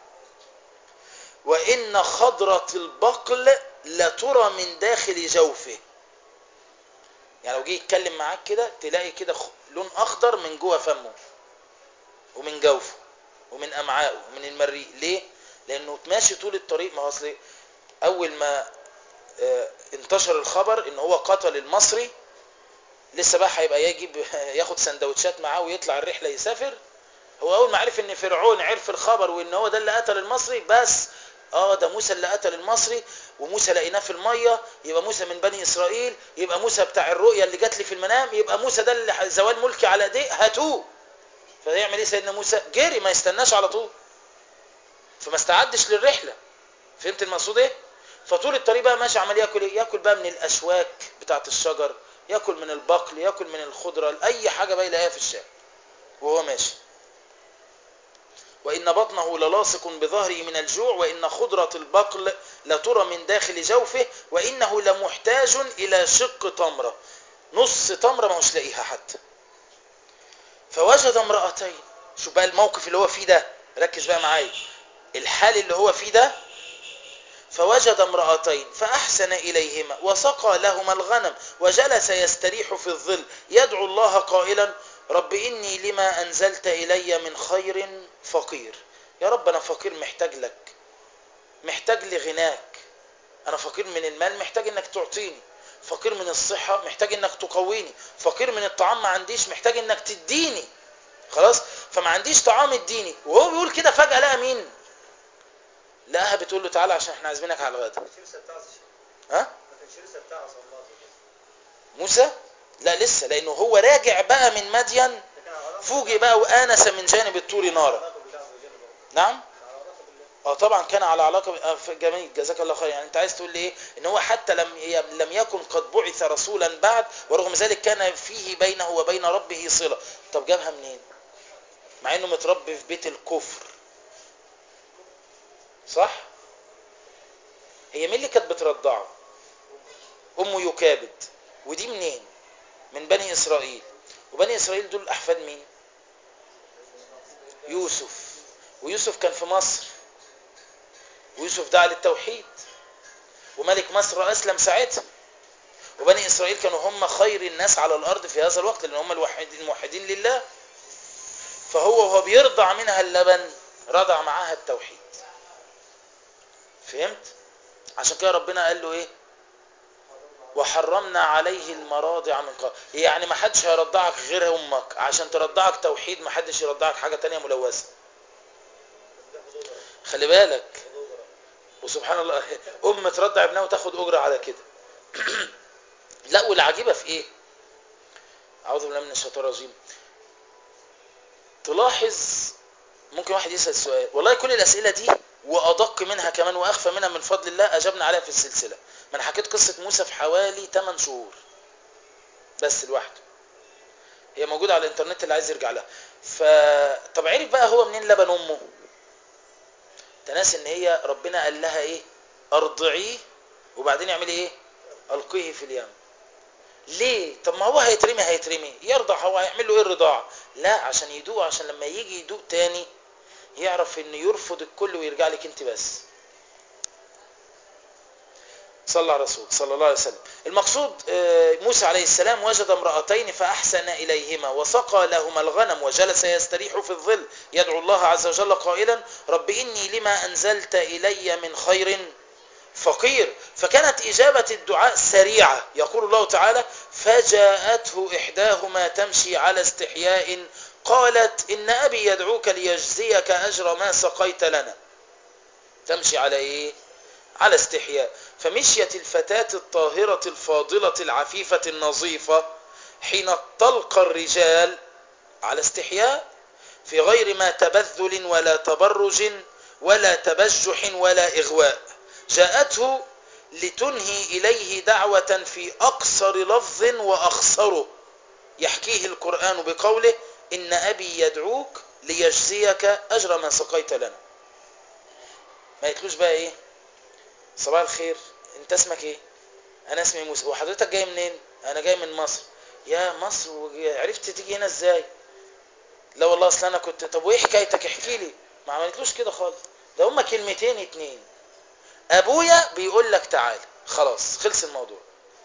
وإن خضرة البقل لترى من داخل جوفه. يعني لو جه يتكلم معاك كده تلاقي كده لون أخضر من جوه فمه ومن جوفه ومن أمعائه ومن المريء. ليه؟ لأنه ماشي طول الطريق. ما هو أصل أول ما انتشر الخبر إن هو قتل المصري، لسه بقى هيبقى يجيب ياخد سندوتشات معاه ويطلع الرحلة يسافر، هو اول ما عرف ان فرعون عرف الخبر وان هو ده اللي قتل المصري، بس ده موسى اللي قتل المصري، وموسى لقيناه في الميه، يبقى موسى من بني اسرائيل، يبقى موسى بتاع الرؤيا اللي جات لي في المنام، يبقى موسى ده اللي زوال ملكي على ايديه، هاتوه. فيعمل ايه سيدنا موسى؟ جري، ما يستناش على طول، فما استعدش للرحله. فهمت المقصود ايه؟ فطول الطريق بقى ماشي عمال ياكل ايه؟ ياكل بقى من الاشواك بتاعه الشجر، ياكل من البقل، ياكل من الخضره، اي حاجه بقى يلاقيها في الشارع وهو ماشي. وإن بطنه للاصق بظهره من الجوع، وإن خضرة البقل لترى من داخل جوفه، وإنه لمحتاج إلى شق تمرة، نص تمرة ما هوش لاقيها حتى. فوجد امرأتين. شوف بقى الموقف اللي هو فيه ده، ركز بقى معايا الحال اللي هو فيه ده. فوجد امرأتين فأحسن إليهما وسقى لهما الغنم وجلس يستريح في الظل يدعو الله قائلا رب إني لما أنزلت إلي من خير فقير. يا رب أنا فقير، محتاج لك، محتاج لغناك. أنا فقير من المال، محتاج إنك تعطيني. فقير من الصحة، محتاج إنك تقويني. فقير من الطعام، ما عنديش، محتاج إنك تديني. خلاص، فما عنديش طعام اديني. وهو بيقول كده فجأة لقى مين؟ لقاها بتقول له تعالى عشان احنا عازمينك على الغدا. ها؟ موسى؟ لا لسه، لانه هو راجع بقى من مدين، فوجئ بقى وآنس من جانب الطور نارا. نعم؟ طبعا كان على علاقه جميل، جزاك الله خير. يعني انت عايز تقول لي ايه؟ ان هو حتى لم يكن قد بعث رسولا بعد، ورغم ذلك كان فيه بينه وبين ربه صله. طب جابها منين؟ مع انه متربي في بيت الكفر، صح؟ هي مين اللي كانت بترضعه؟ امه يكابد. ودي منين؟ من بني اسرائيل. وبني اسرائيل دول احفاد مين؟ يوسف. ويوسف كان في مصر، ويوسف دعا للتوحيد، وملك مصر اسلم ساعتها. وبني اسرائيل كانوا هم خير الناس على الارض في هذا الوقت، لان هم الموحدين لله. فهو وهو بيرضع منها اللبن رضع معاها التوحيد. فهمت؟ عشان كده ربنا قال له ايه؟ وحرمنا عليه المراضع من قبل. يعني ما حدش هيرضعك غير امك، عشان ترضعك توحيد، ما حدش يرضعك حاجه تانية ملوثه. خلي بالك. وسبحان الله، ام ترضع ابنها وتاخد اجره على كده. لا، والعجيبه في ايه؟ اعوذ بالله من الشيطان الرجيم. تلاحظ ممكن واحد يسال سؤال، والله كل الاسئله دي وادق منها كمان واخفى منها من فضل الله اجبنا عليها في السلسله. ما انا حكيت قصه موسى في حوالي 8 شهور بس لوحده، هي موجوده على الانترنت اللي عايز يرجع لها. طب عرف بقى هو منين لبن امه؟ تناس ان هي ربنا قال لها ايه؟ ارضعيه وبعدين يعملي ايه؟ القيه في اليم. ليه؟ طب ما هو هيترمي يرضع، هو هيعمل له ايه الرضاعه؟ لا، عشان يدوق، عشان لما يجي يدوق تاني يعرف ان يرفض الكل ويرجع لك انت بس. صلى على الرسول صلى الله عليه وسلم. المقصود موسى عليه السلام وجد امرأتين فأحسن إليهما وسقى لهما الغنم وجلس يستريح في الظل يدعو الله عز وجل قائلا رب إني لما أنزلت إلي من خير فقير. فكانت إجابة الدعاء سريعة. يقول الله تعالى فجاءته إحداهما تمشي على استحياء قالت إن أبي يدعوك ليجزيك أجر ما سقيت لنا. تمشي على إيه؟ على استحياء. فمشيت الفتاة الطاهرة الفاضلة العفيفة النظيفة حين تلقى الرجال على استحياء، في غير ما تبذل ولا تبرج ولا تبجح ولا إغواء. جاءته لتنهي إليه دعوة في أقصر لفظ وأخصره يحكيه القرآن بقوله إن أبي يدعوك ليجزيك أجر ما سقيت لنا. ما يتلوش بقى إيه؟ صباح الخير، انت اسمك ايه؟ انا اسمي موسى. وحضرتك جاي منين؟ انا جاي من مصر. يا مصر، وعرفت تيجي هنا ازاي؟ لا والله اصل انا كنت. طب وايه حكايتك؟ احكي لي. ما عملتلوش كده خالص، ده هما كلمتين اتنين. ابويا بيقول لك تعال، خلاص خلص الموضوع.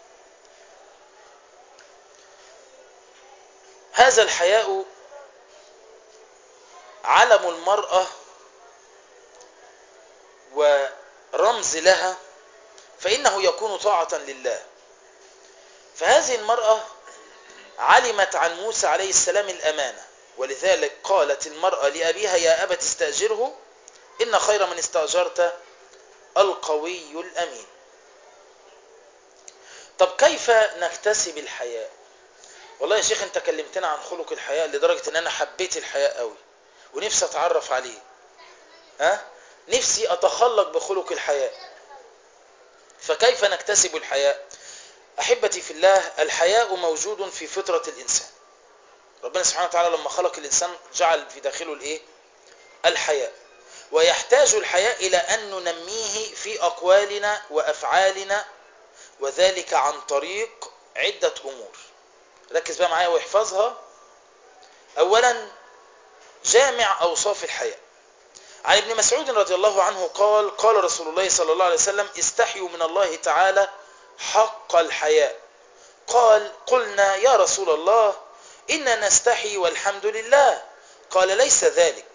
هذا الحياء علم المرأة ورمز لها، فإنه يكون طاعة لله. فهذه المرأة علمت عن موسى عليه السلام الأمانة، ولذلك قالت المرأة لأبيها يا أبت استأجره إن خير من استأجرت القوي الأمين. طب كيف نكتسب الحياء؟ والله يا شيخ انت كلمتنا عن خلق الحياء لدرجة ان انا حبيت الحياء قوي ونفسي اتعرف عليه. نفسي اتخلق بخلق الحياء. فكيف نكتسب الحياء؟ احبتي في الله، الحياء موجود في فطرة الانسان. ربنا سبحانه وتعالى لما خلق الانسان جعل في داخله الايه؟ الحياء. ويحتاج الحياء الى ان ننميه في اقوالنا وافعالنا، وذلك عن طريق عدة امور. ركز بقى معايا واحفظها. اولا، جامع اوصاف الحياء. عن ابن مسعود رضي الله عنه قال قال رسول الله صلى الله عليه وسلم استحيوا من الله تعالى حق الحياء. قال قلنا يا رسول الله إننا نستحي والحمد لله. قال ليس ذلك،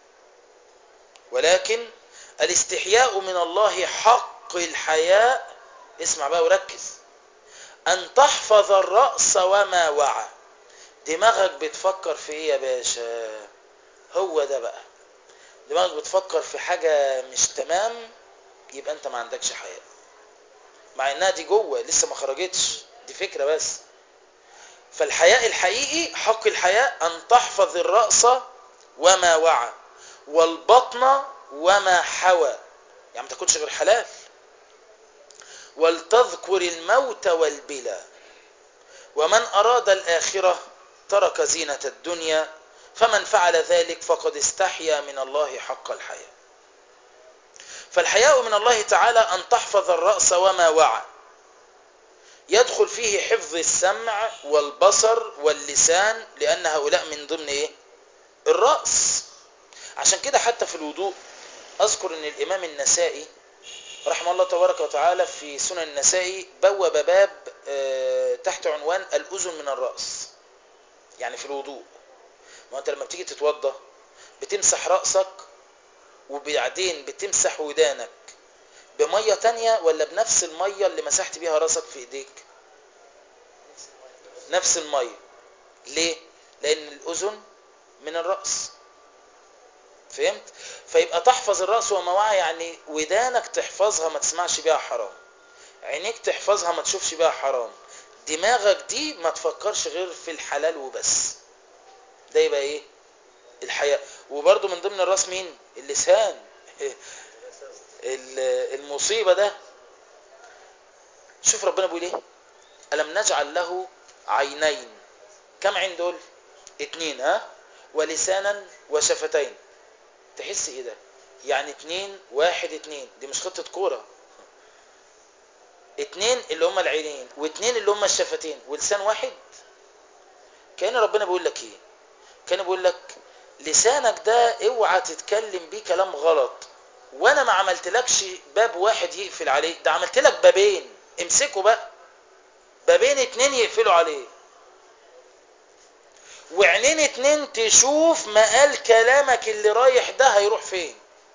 ولكن الاستحياء من الله حق الحياء، اسمع بقى وركز، أن تحفظ الرأس وما وعى. دماغك بتفكر في ايه يا باشا؟ هو ده بقى، دماغك بتفكر في حاجة مش تمام، يبقى انت ما عندكش حياء، مع انها دي جوه لسه ما خرجتش، دي فكرة بس. فالحياء الحقيقي، حق الحياء أن تحفظ الرأس وما وعى والبطن وما حوى، يعني ما تاكلش غير حلال، ولتذكر الموت والبلا، ومن أراد الآخرة ترك زينة الدنيا، فمن فعل ذلك فقد استحيا من الله حق الحياء. فالحياء من الله تعالى أن تحفظ الرأس وما وعى، يدخل فيه حفظ السمع والبصر واللسان، لأن هؤلاء من ضمن إيه؟ الرأس. عشان كده حتى في الوضوء أذكر أن الإمام النسائي رحمه الله تبارك وتعالى في سنن النسائي بوب باب تحت عنوان الأذن من الرأس. يعني في الوضوء، ما أنت لما بتيجي تتوضى بتمسح رأسك وبعدين بتمسح ودانك بمية تانية ولا بنفس المية اللي مسحت بيها رأسك في إيديك؟ نفس المية. ليه؟ لأن الأذن من الرأس. فهمت؟ فيبقى تحفظ الرأس وما وعى، يعني ودانك تحفظها ما تسمعش بيها حرام، عينيك تحفظها ما تشوفش بيها حرام، دماغك دي ما تفكرش غير في الحلال وبس. ده يبقى ايه؟ الحياء. وبرضو من ضمن الرأس مين؟ اللسان. المصيبة ده. شوف ربنا بيقول ايه؟ ألم نجعل له عينين. كم عين دول؟ 2. ولسانا وشفتين. تحس ايه ده؟ يعني 2 1 2. دي مش خطة كورة. 2 اللي هم العينين، و2 اللي هم الشفتين، ولسان واحد. كأن ربنا بيقول لك ايه؟ كان بيقول لك لسانك ده اوعى تتكلم بيه كلام غلط، وانا ما عملتلكش باب واحد يقفل عليه، ده عملت لك بابين، امسكوا بقى، بابين 2 يقفلوا عليه، وعينين 2 تشوف مقال كلامك اللي رايح ده هيروح فين.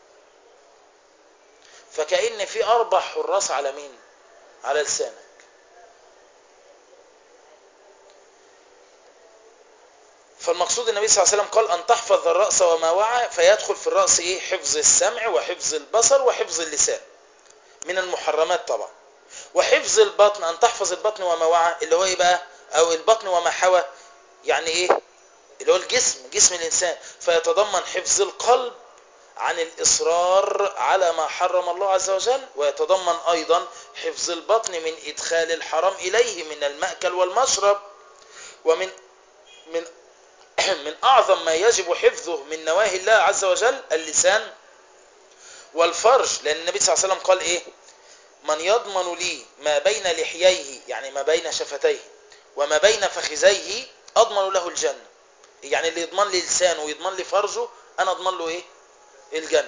فكأن في 4 حراس على مين؟ على لسانك. فالمقصود النبي صلى الله عليه وسلم قال أن تحفظ الرأس وما وعى، فيدخل في الرأس إيه؟ حفظ السمع وحفظ البصر وحفظ اللسان من المحرمات طبعا. وحفظ البطن أن تحفظ البطن وما وعى، اللي هو إيه بقى؟ أو البطن وما حوى، يعني إيه؟ اللي هو الجسم، جسم الإنسان. فيتضمن حفظ القلب عن الإصرار على ما حرم الله عز وجل، ويتضمن أيضا حفظ البطن من إدخال الحرام إليه من المأكل والمشرب. ومن من أعظم ما يجب حفظه من نواهي الله عز وجل اللسان والفرج، لأن النبي صلى الله عليه وسلم قال إيه؟ من يضمن لي ما بين لحييه، يعني ما بين شفتيه، وما بين فخذيه أضمن له الجنة. يعني اللي يضمن لي لسانه ويضمن لي فرجه أنا أضمن له إيه؟ الجنة.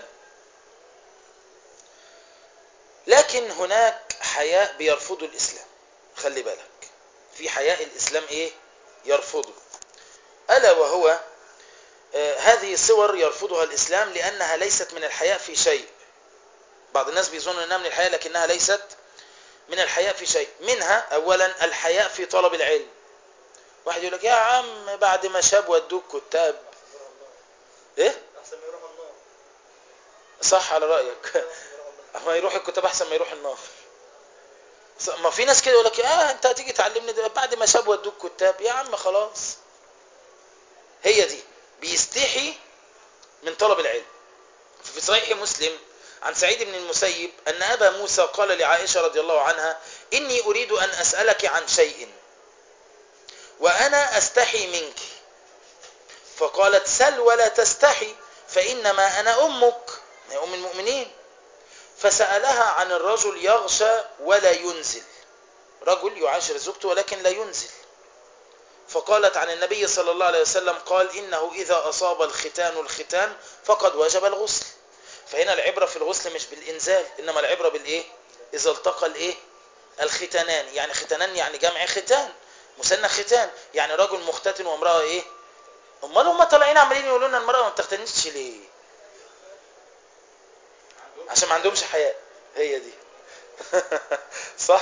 لكن هناك حياء بيرفضه الإسلام، خلي بالك، في حياء الإسلام إيه؟ يرفضه، ألا وهو هذه صور يرفضها الإسلام لأنها ليست من الحياء في شيء. بعض الناس بيظن أنها من الحياء لكنها ليست من الحياء في شيء. منها أولا الحياء في طلب العلم. واحد يقول لك يا عم بعد ما شاب ودوك كتاب ايه صح على رأيك. ما يروح الكتاب احسن ما يروح النار. ما في ناس كده يقول لك انت هتيجي تعلمني ده بعد ما سابوا ودوك كتاب. يا عم خلاص. هي دي بيستحي من طلب العلم. في صحيح مسلم عن سعيد بن المسيب أن أبا موسى قال لعائشة رضي الله عنها: إني أريد أن أسألك عن شيء وأنا أستحي منك. فقالت: سل ولا تستحي فإنما أنا أمك، يا أم المؤمنين. فسألها عن الرجل يغشى ولا ينزل، رجل يعاشر زوجته ولكن لا ينزل. فقالت عن النبي صلى الله عليه وسلم قال: إنه إذا أصاب الختان فقد وجب الغسل. فهنا العبرة في الغسل مش بالإنزال، إنما العبرة بالإيه؟ إذا التقى الختانان. يعني ختانان يعني جمع ختان، مثنى ختان، يعني رجل مختتن وامرأة إيه؟ امال هم طالعين عمالين يقولوا لنا المرأة ما بتختنش ليه؟ عشان ما عندهمش حياء. هي دي. صح.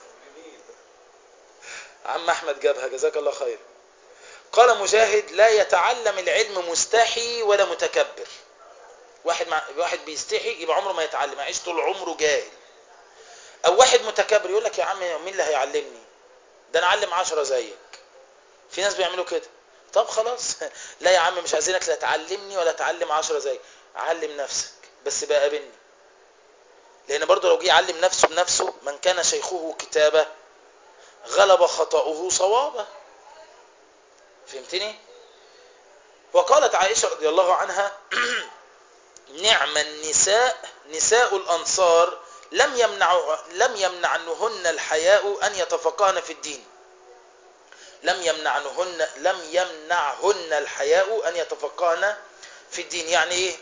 عم احمد جابها، جزاك الله خير. قال مجاهد: لا يتعلم العلم مستحي ولا متكبر. واحد بيستحي يبقى عمره ما يتعلم، يعيش طول عمره جاهل. او واحد متكبر يقول لك: يا عم مين اللي هيعلمني؟ ده انا اعلم 10 زيك. في ناس بيعملوا كده. طب خلاص. لا يا عم مش عايزينك لا تعلمني ولا تعلم 10 زيك، علم نفسك بس بقى قابلني. لان برضه لو جه يعلم نفسه بنفسه: من كان شيخه كتابه غلب خطأه صوابه. فهمتني؟ وقالت عائشة رضي الله عنها: نعم النساء نساء الأنصار لم يمنعنهن الحياء أن يتفقهن في الدين. لم يمنعهن الحياء أن يتفقهن في الدين. يعني إيه؟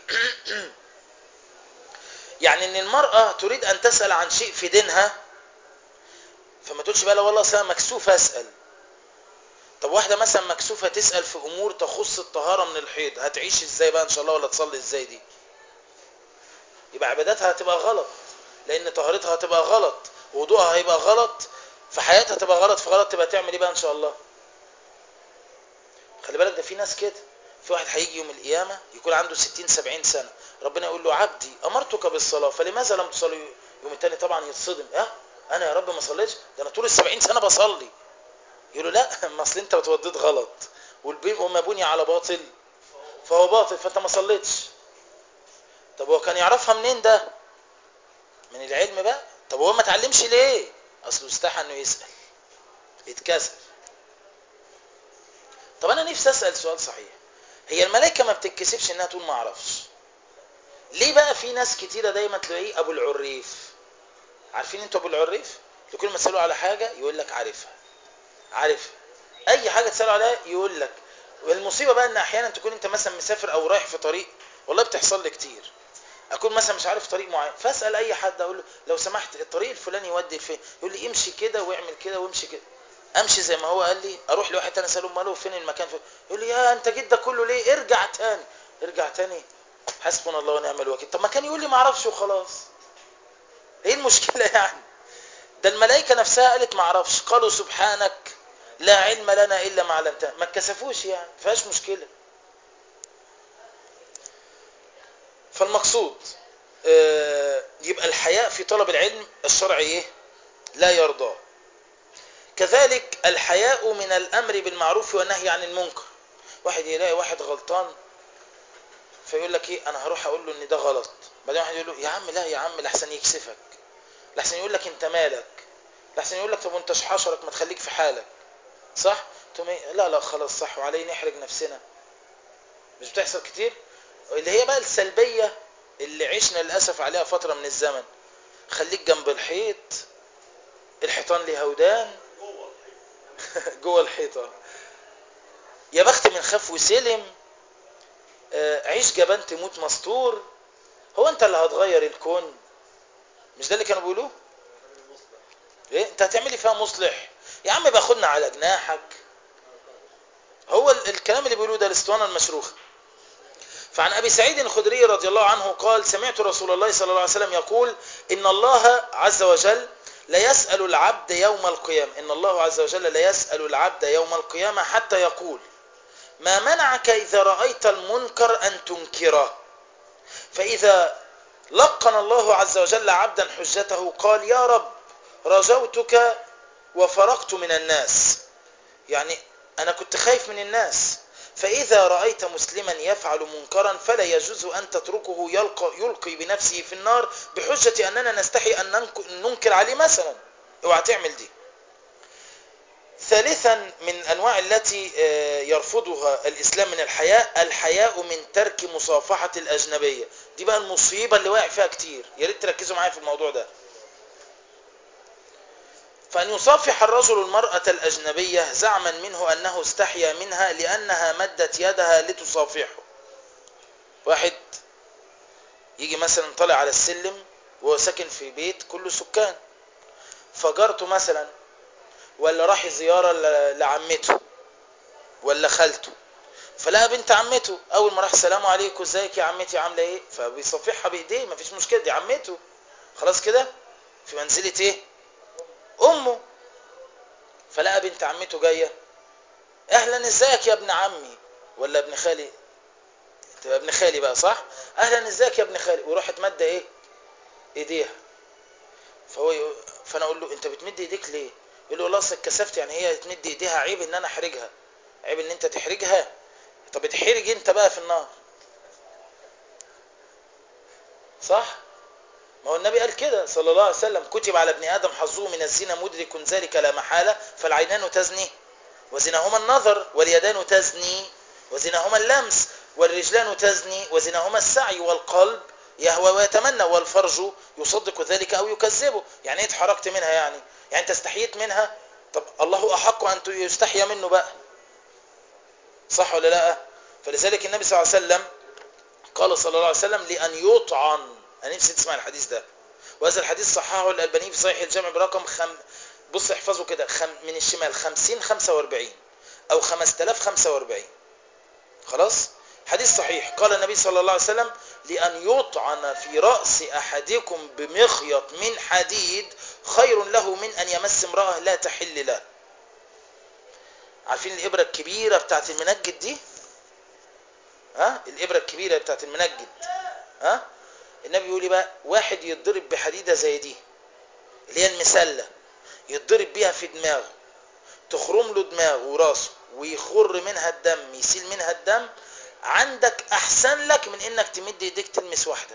يعني إن المرأة تريد أن تسأل عن شيء في دينها، فما تقولش بقى لا والله أنا مكسوفة أسأل. طب واحدة مثلا مكسوفة تسأل في أمور تخص الطهارة من الحيض، هتعيش إزاي بقى إن شاء الله، ولا تصلي إزاي دي؟ يبقى عباداتها هتبقى غلط، لان طهارتها هتبقى غلط، ووضوءها هيبقى غلط، فحياتها هتبقى غلط، في غلط تبقى تعمل ايه بقى ان شاء الله؟ خلي بالك ده في ناس كده. في واحد هيجي يوم القيامه يكون عنده 60-70 سنه، ربنا يقول له: عبدي امرتك بالصلاه فلماذا لم تصلي؟ يوم التاني طبعا يتصدم: انا يا رب ما صليتش، ده انا طول ال70 سنه بصلي. يقول له: لا، ما اصل انت اتوضيت غلط، وما بني على باطل فهو باطل، فانت ما صليتش. طب هو كان يعرفها منين ده؟ من العلم بقى. طب هو ما اتعلمش ليه؟ اصله استحى انه يسأل، اتكسف. طب انا نفسي اسأل سؤال صحيح: هي الملائكة ما بتتكسفش انها تقول ما اعرفش؟ ليه بقى في ناس كتيرة دايما تلاقيه ابو العريف؟ عارفين انتوا ابو العريف؟ كل ما تسألوا على حاجة يقول لك عارفها. اي حاجة تسألوا عليها يقول لك. والمصيبة بقى ان احيانا تكون انت مثلا مسافر او رايح في طريق، والله بتحصل لي كتير، اكون مثلا مش عارف طريق معين، فاسال اي حد اقول له: لو سمحت الطريق الفلاني يودي لفين؟ يقول لي: امشي كده واعمل كده وامشي كده. امشي زي ما هو قال لي، اروح لواحد تاني اساله: ماله فين المكان فين؟ يقول لي: يا انت جيت ده كله ليه؟ ارجع تاني. حسبنا الله ونعم الوكيل. طب ما كان يقول لي ما اعرفش وخلاص. ايه المشكله يعني؟ ده الملائكه نفسها قالت ما اعرفش، قالوا سبحانك لا علم لنا الا ما علمتنا، ما اتكسفوش يعني، ما فيهاش مشكله. فالمقصود يبقى الحياء في طلب العلم الشرعي ايه؟ لا يرضى. كذلك الحياء من الامر بالمعروف والنهي عن المنكر. واحد يلاقي واحد غلطان فيقول لك ايه: انا هروح اقول له ان ده غلط. بعدين واحد يقول له: يا عم لا يا عم، لحسن يكسفك، لحسن يقول لك انت مالك، لحسن يقول لك طب وانت حشرك ما تخليك في حالك، صح؟ لا خلاص صح، وعليه نحرج نفسنا. مش بتحصل كتير؟ اللي هي بقى السلبية اللي عشنا للأسف عليها فترة من الزمن. خليك جنب الحيط، الحيطان ليه هودان. جوه الحيطة. يا بخت من خاف وسلم، عيش جبان تموت مستور. هو انت اللي هتغير الكون؟ مش ده اللي كانوا بيقولوه؟ ايه انت هتعملي فيها مصلح؟ يا عم باخدنا على جناحك. هو الكلام اللي بيقولوه ده الاسطوانة المشروخة. فعن ابي سعيد الخدري رضي الله عنه قال: سمعت رسول الله صلى الله عليه وسلم يقول: ان الله عز وجل لا يسأل العبد يوم القيامة، ان الله عز وجل لا يسأل العبد يوم القيامة حتى يقول: ما منعك إذا رأيت المنكر أن تنكره؟ فإذا لقن الله عز وجل عبدا حجته قال يا رب رجوتك وفرقت من الناس، يعني أنا كنت خايف من الناس، فإذا رأيت مسلما يفعل منكرا فلا يجوز أن تتركه يلقي بنفسه في النار بحجة أننا نستحي أن ننكر عليه مثلا. اوعى تعمل دي. ثالثا من أنواع التي يرفضها الإسلام من الحياء، الحياء من ترك مصافحة الأجنبية. دي بقى المصيبة اللي واقع فيها كتير، يا ريت تركزوا معايا في الموضوع ده. فأن يصافح الرجل المرأة الأجنبية زعما منه أنه استحيا منها لأنها مدت يدها لتصافحه. واحد يجي مثلا طالع على السلم وهو ساكن في بيت كله سكان، فجارته مثلا، ولا راح زيارة لعمته ولا خالته، فلقى بنت عمته، اول ما راح السلام عليكم ازيك يا عمتي عامله ايه، فبيصافحها بايديه، مفيش مشكله، دي عمته خلاص كده، في منزله ايه، امه. فلقى بنت عمته جايه، اهلا ازيك يا ابن عمي ولا ابن خالي، تبقى ابن خالي بقى صح، اهلا ازيك يا ابن خالي، وراحت ماده ايه، ايديها. فانا اقول له انت بتمد ايديك ليه؟ يقول له والله اصل اتكسفت، يعني هي تمد ايديها عيب ان انا احرجها، عيب ان انت تحرجها، طب اتحرج انت بقى في النار، صح؟ ما هو النبي قال كده صلى الله عليه وسلم، كتب على ابن ادم حظه من الزنا مدرك ذلك لا محاله، فالعينان تزني وزناهما النظر، واليدان تزني وزناهما اللمس، والرجلان تزني وزناهما السعي، والقلب يهوى ويتمنى، والفرج يصدق ذلك او يكذبه. يعني ايه اتحركت منها؟ يعني انت استحييت منها، طب الله احق ان يستحيا منه بقى، صح ولا لا؟ فلذلك النبي صلى الله عليه وسلم قال صلى الله عليه وسلم لأن يطعن، أنا نفسي تسمع الحديث ده، وهذا الحديث صححه الألباني في صحيح الجامع برقم بص احفظه كده، من الشمال 5045 أو 5045، خلاص، حديث صحيح. قال النبي صلى الله عليه وسلم لأن يطعن في رأس أحدكم بمخيط من حديد خير له من أن يمس امرأة لا تحل له. عارفين الإبرة الكبيرة بتاعت المنجد دي؟ ها، الإبرة الكبيرة بتاعت المنجد، ها، النبي يقول بقى واحد يتضرب بحديدة زي دي اللي هي المسلة، يتضرب بيها في دماغه، تخرم له دماغه وراسه ويخر منها الدم، يسيل منها الدم، عندك احسن لك من انك تمد ايديك تلمس واحدة.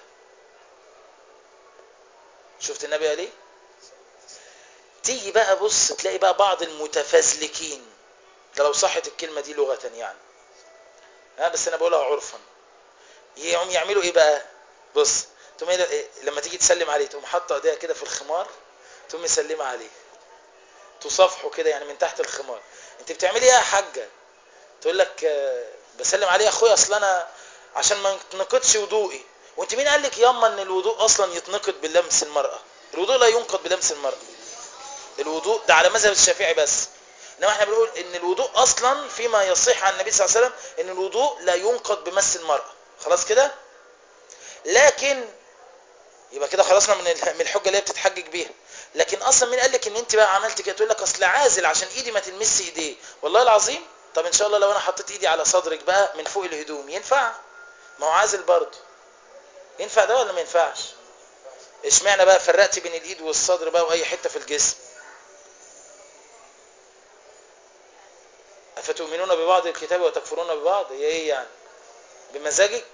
شفت النبي قال ايه؟ تيجي بقى بص تلاقي بقى بعض المتفزلكين، ده لو صحت الكلمة دي لغة يعني، ها، بس انا بقولها عرفا، يقوم يعملوا ايه بقى؟ بص، تقوم لما تيجي تسلم عليه تقوم حاطه ايديها كده في الخمار، تقوم مسلمه عليه، تصافحه كده يعني من تحت الخمار، انت بتعملي ايه يا حاجه؟ تقول لك بسلم عليه يا اخويا، اصل انا عشان ما يتنقضش وضوئي. وانت مين قال لك ياما ان الوضوء اصلا يتنقض بلمس المراه؟ الوضوء لا ينقض بلمس المراه، الوضوء ده على مذهب الشافعي بس، انما احنا بنقول ان الوضوء اصلا فيما يصح عن النبي صلى الله عليه وسلم ان الوضوء لا ينقض بمس المراه، خلاص كده. لكن يبقى كده خلصنا من الحجه اللي هي بتتحجج بيها. لكن اصلا مين قال لك ان انت بقى عملت كده؟ تقول لك اصل عازل عشان ايدي ما تلمس ايديه، والله العظيم. طب ان شاء الله لو انا حطيت ايدي على صدرك بقى من فوق الهدوم ينفع؟ ما هو عازل برضه، ينفع ده ولا ما ينفعش؟ اشمعنى بقى فرقتي بين الايد والصدر بقى واي حته في الجسم؟ افتؤمنون ببعض الكتاب وتكفرون ببعض، هي ايه يعني؟ بمزاجك؟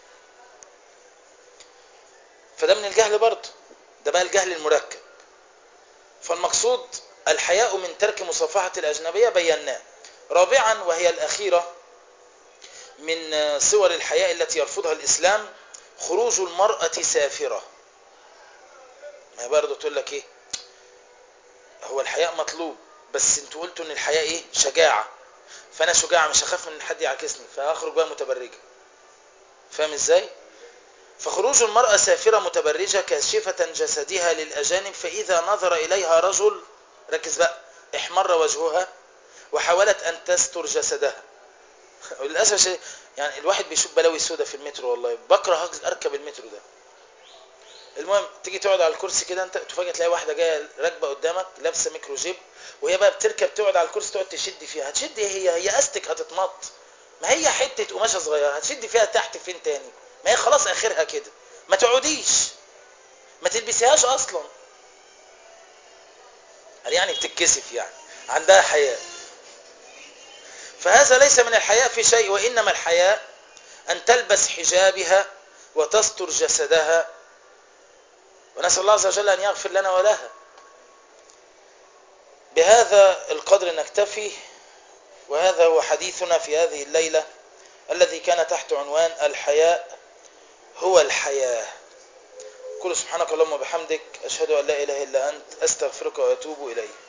فده من الجهل برضه، ده بقى الجهل المركب. فالمقصود الحياء من ترك مصافحة الأجنبية بيناه. رابعا وهي الأخيرة من صور الحياء التي يرفضها الإسلام، خروج المرأة سافرة. ما برضه تقول لك إيه، هو الحياء مطلوب، بس انتوا قلتوا ان الحياء ايه، شجاعة، فانا شجاعة مش هخاف من حد يعكسني فاخرج بقى متبرجة، فاهم ازاي؟ فخروج المرأة سافرة متبرجة كاشفة جسدها للأجانب، فإذا نظر إليها رجل، ركز بقى، احمر وجهها وحاولت أن تستر جسدها. وللأسف يعني الواحد بيشوف بلاوي سودة في المترو، والله بكره أركب المترو ده. المهم تيجي تقعد على الكرسي كده، انت تفاجئ تلاقي واحدة جاية راكبة قدامك لابسة ميكرو جيب، وهي بقى بتركب تقعد على الكرسي تقعد تشد فيها، هتشد ايه؟ هي استك هتتمط، ما هي حتة قماشة صغيرة هتشد فيها تحت فين تاني؟ ما هي خلاص اخرها كده، ما تقعديش، ما تلبسيهاش اصلا. قال يعني بتتكسف، يعني عندها حياء. فهذا ليس من الحياء في شيء، وإنما الحياء أن تلبس حجابها وتستر جسدها، ونسأل الله عز وجل أن يغفر لنا ولها. بهذا القدر نكتفي، وهذا هو حديثنا في هذه الليلة الذي كان تحت عنوان الحياء هو الحياة. قل سبحانك اللهم وبحمدك، أشهد أن لا إله إلا أنت، أستغفرك وأتوب إليك.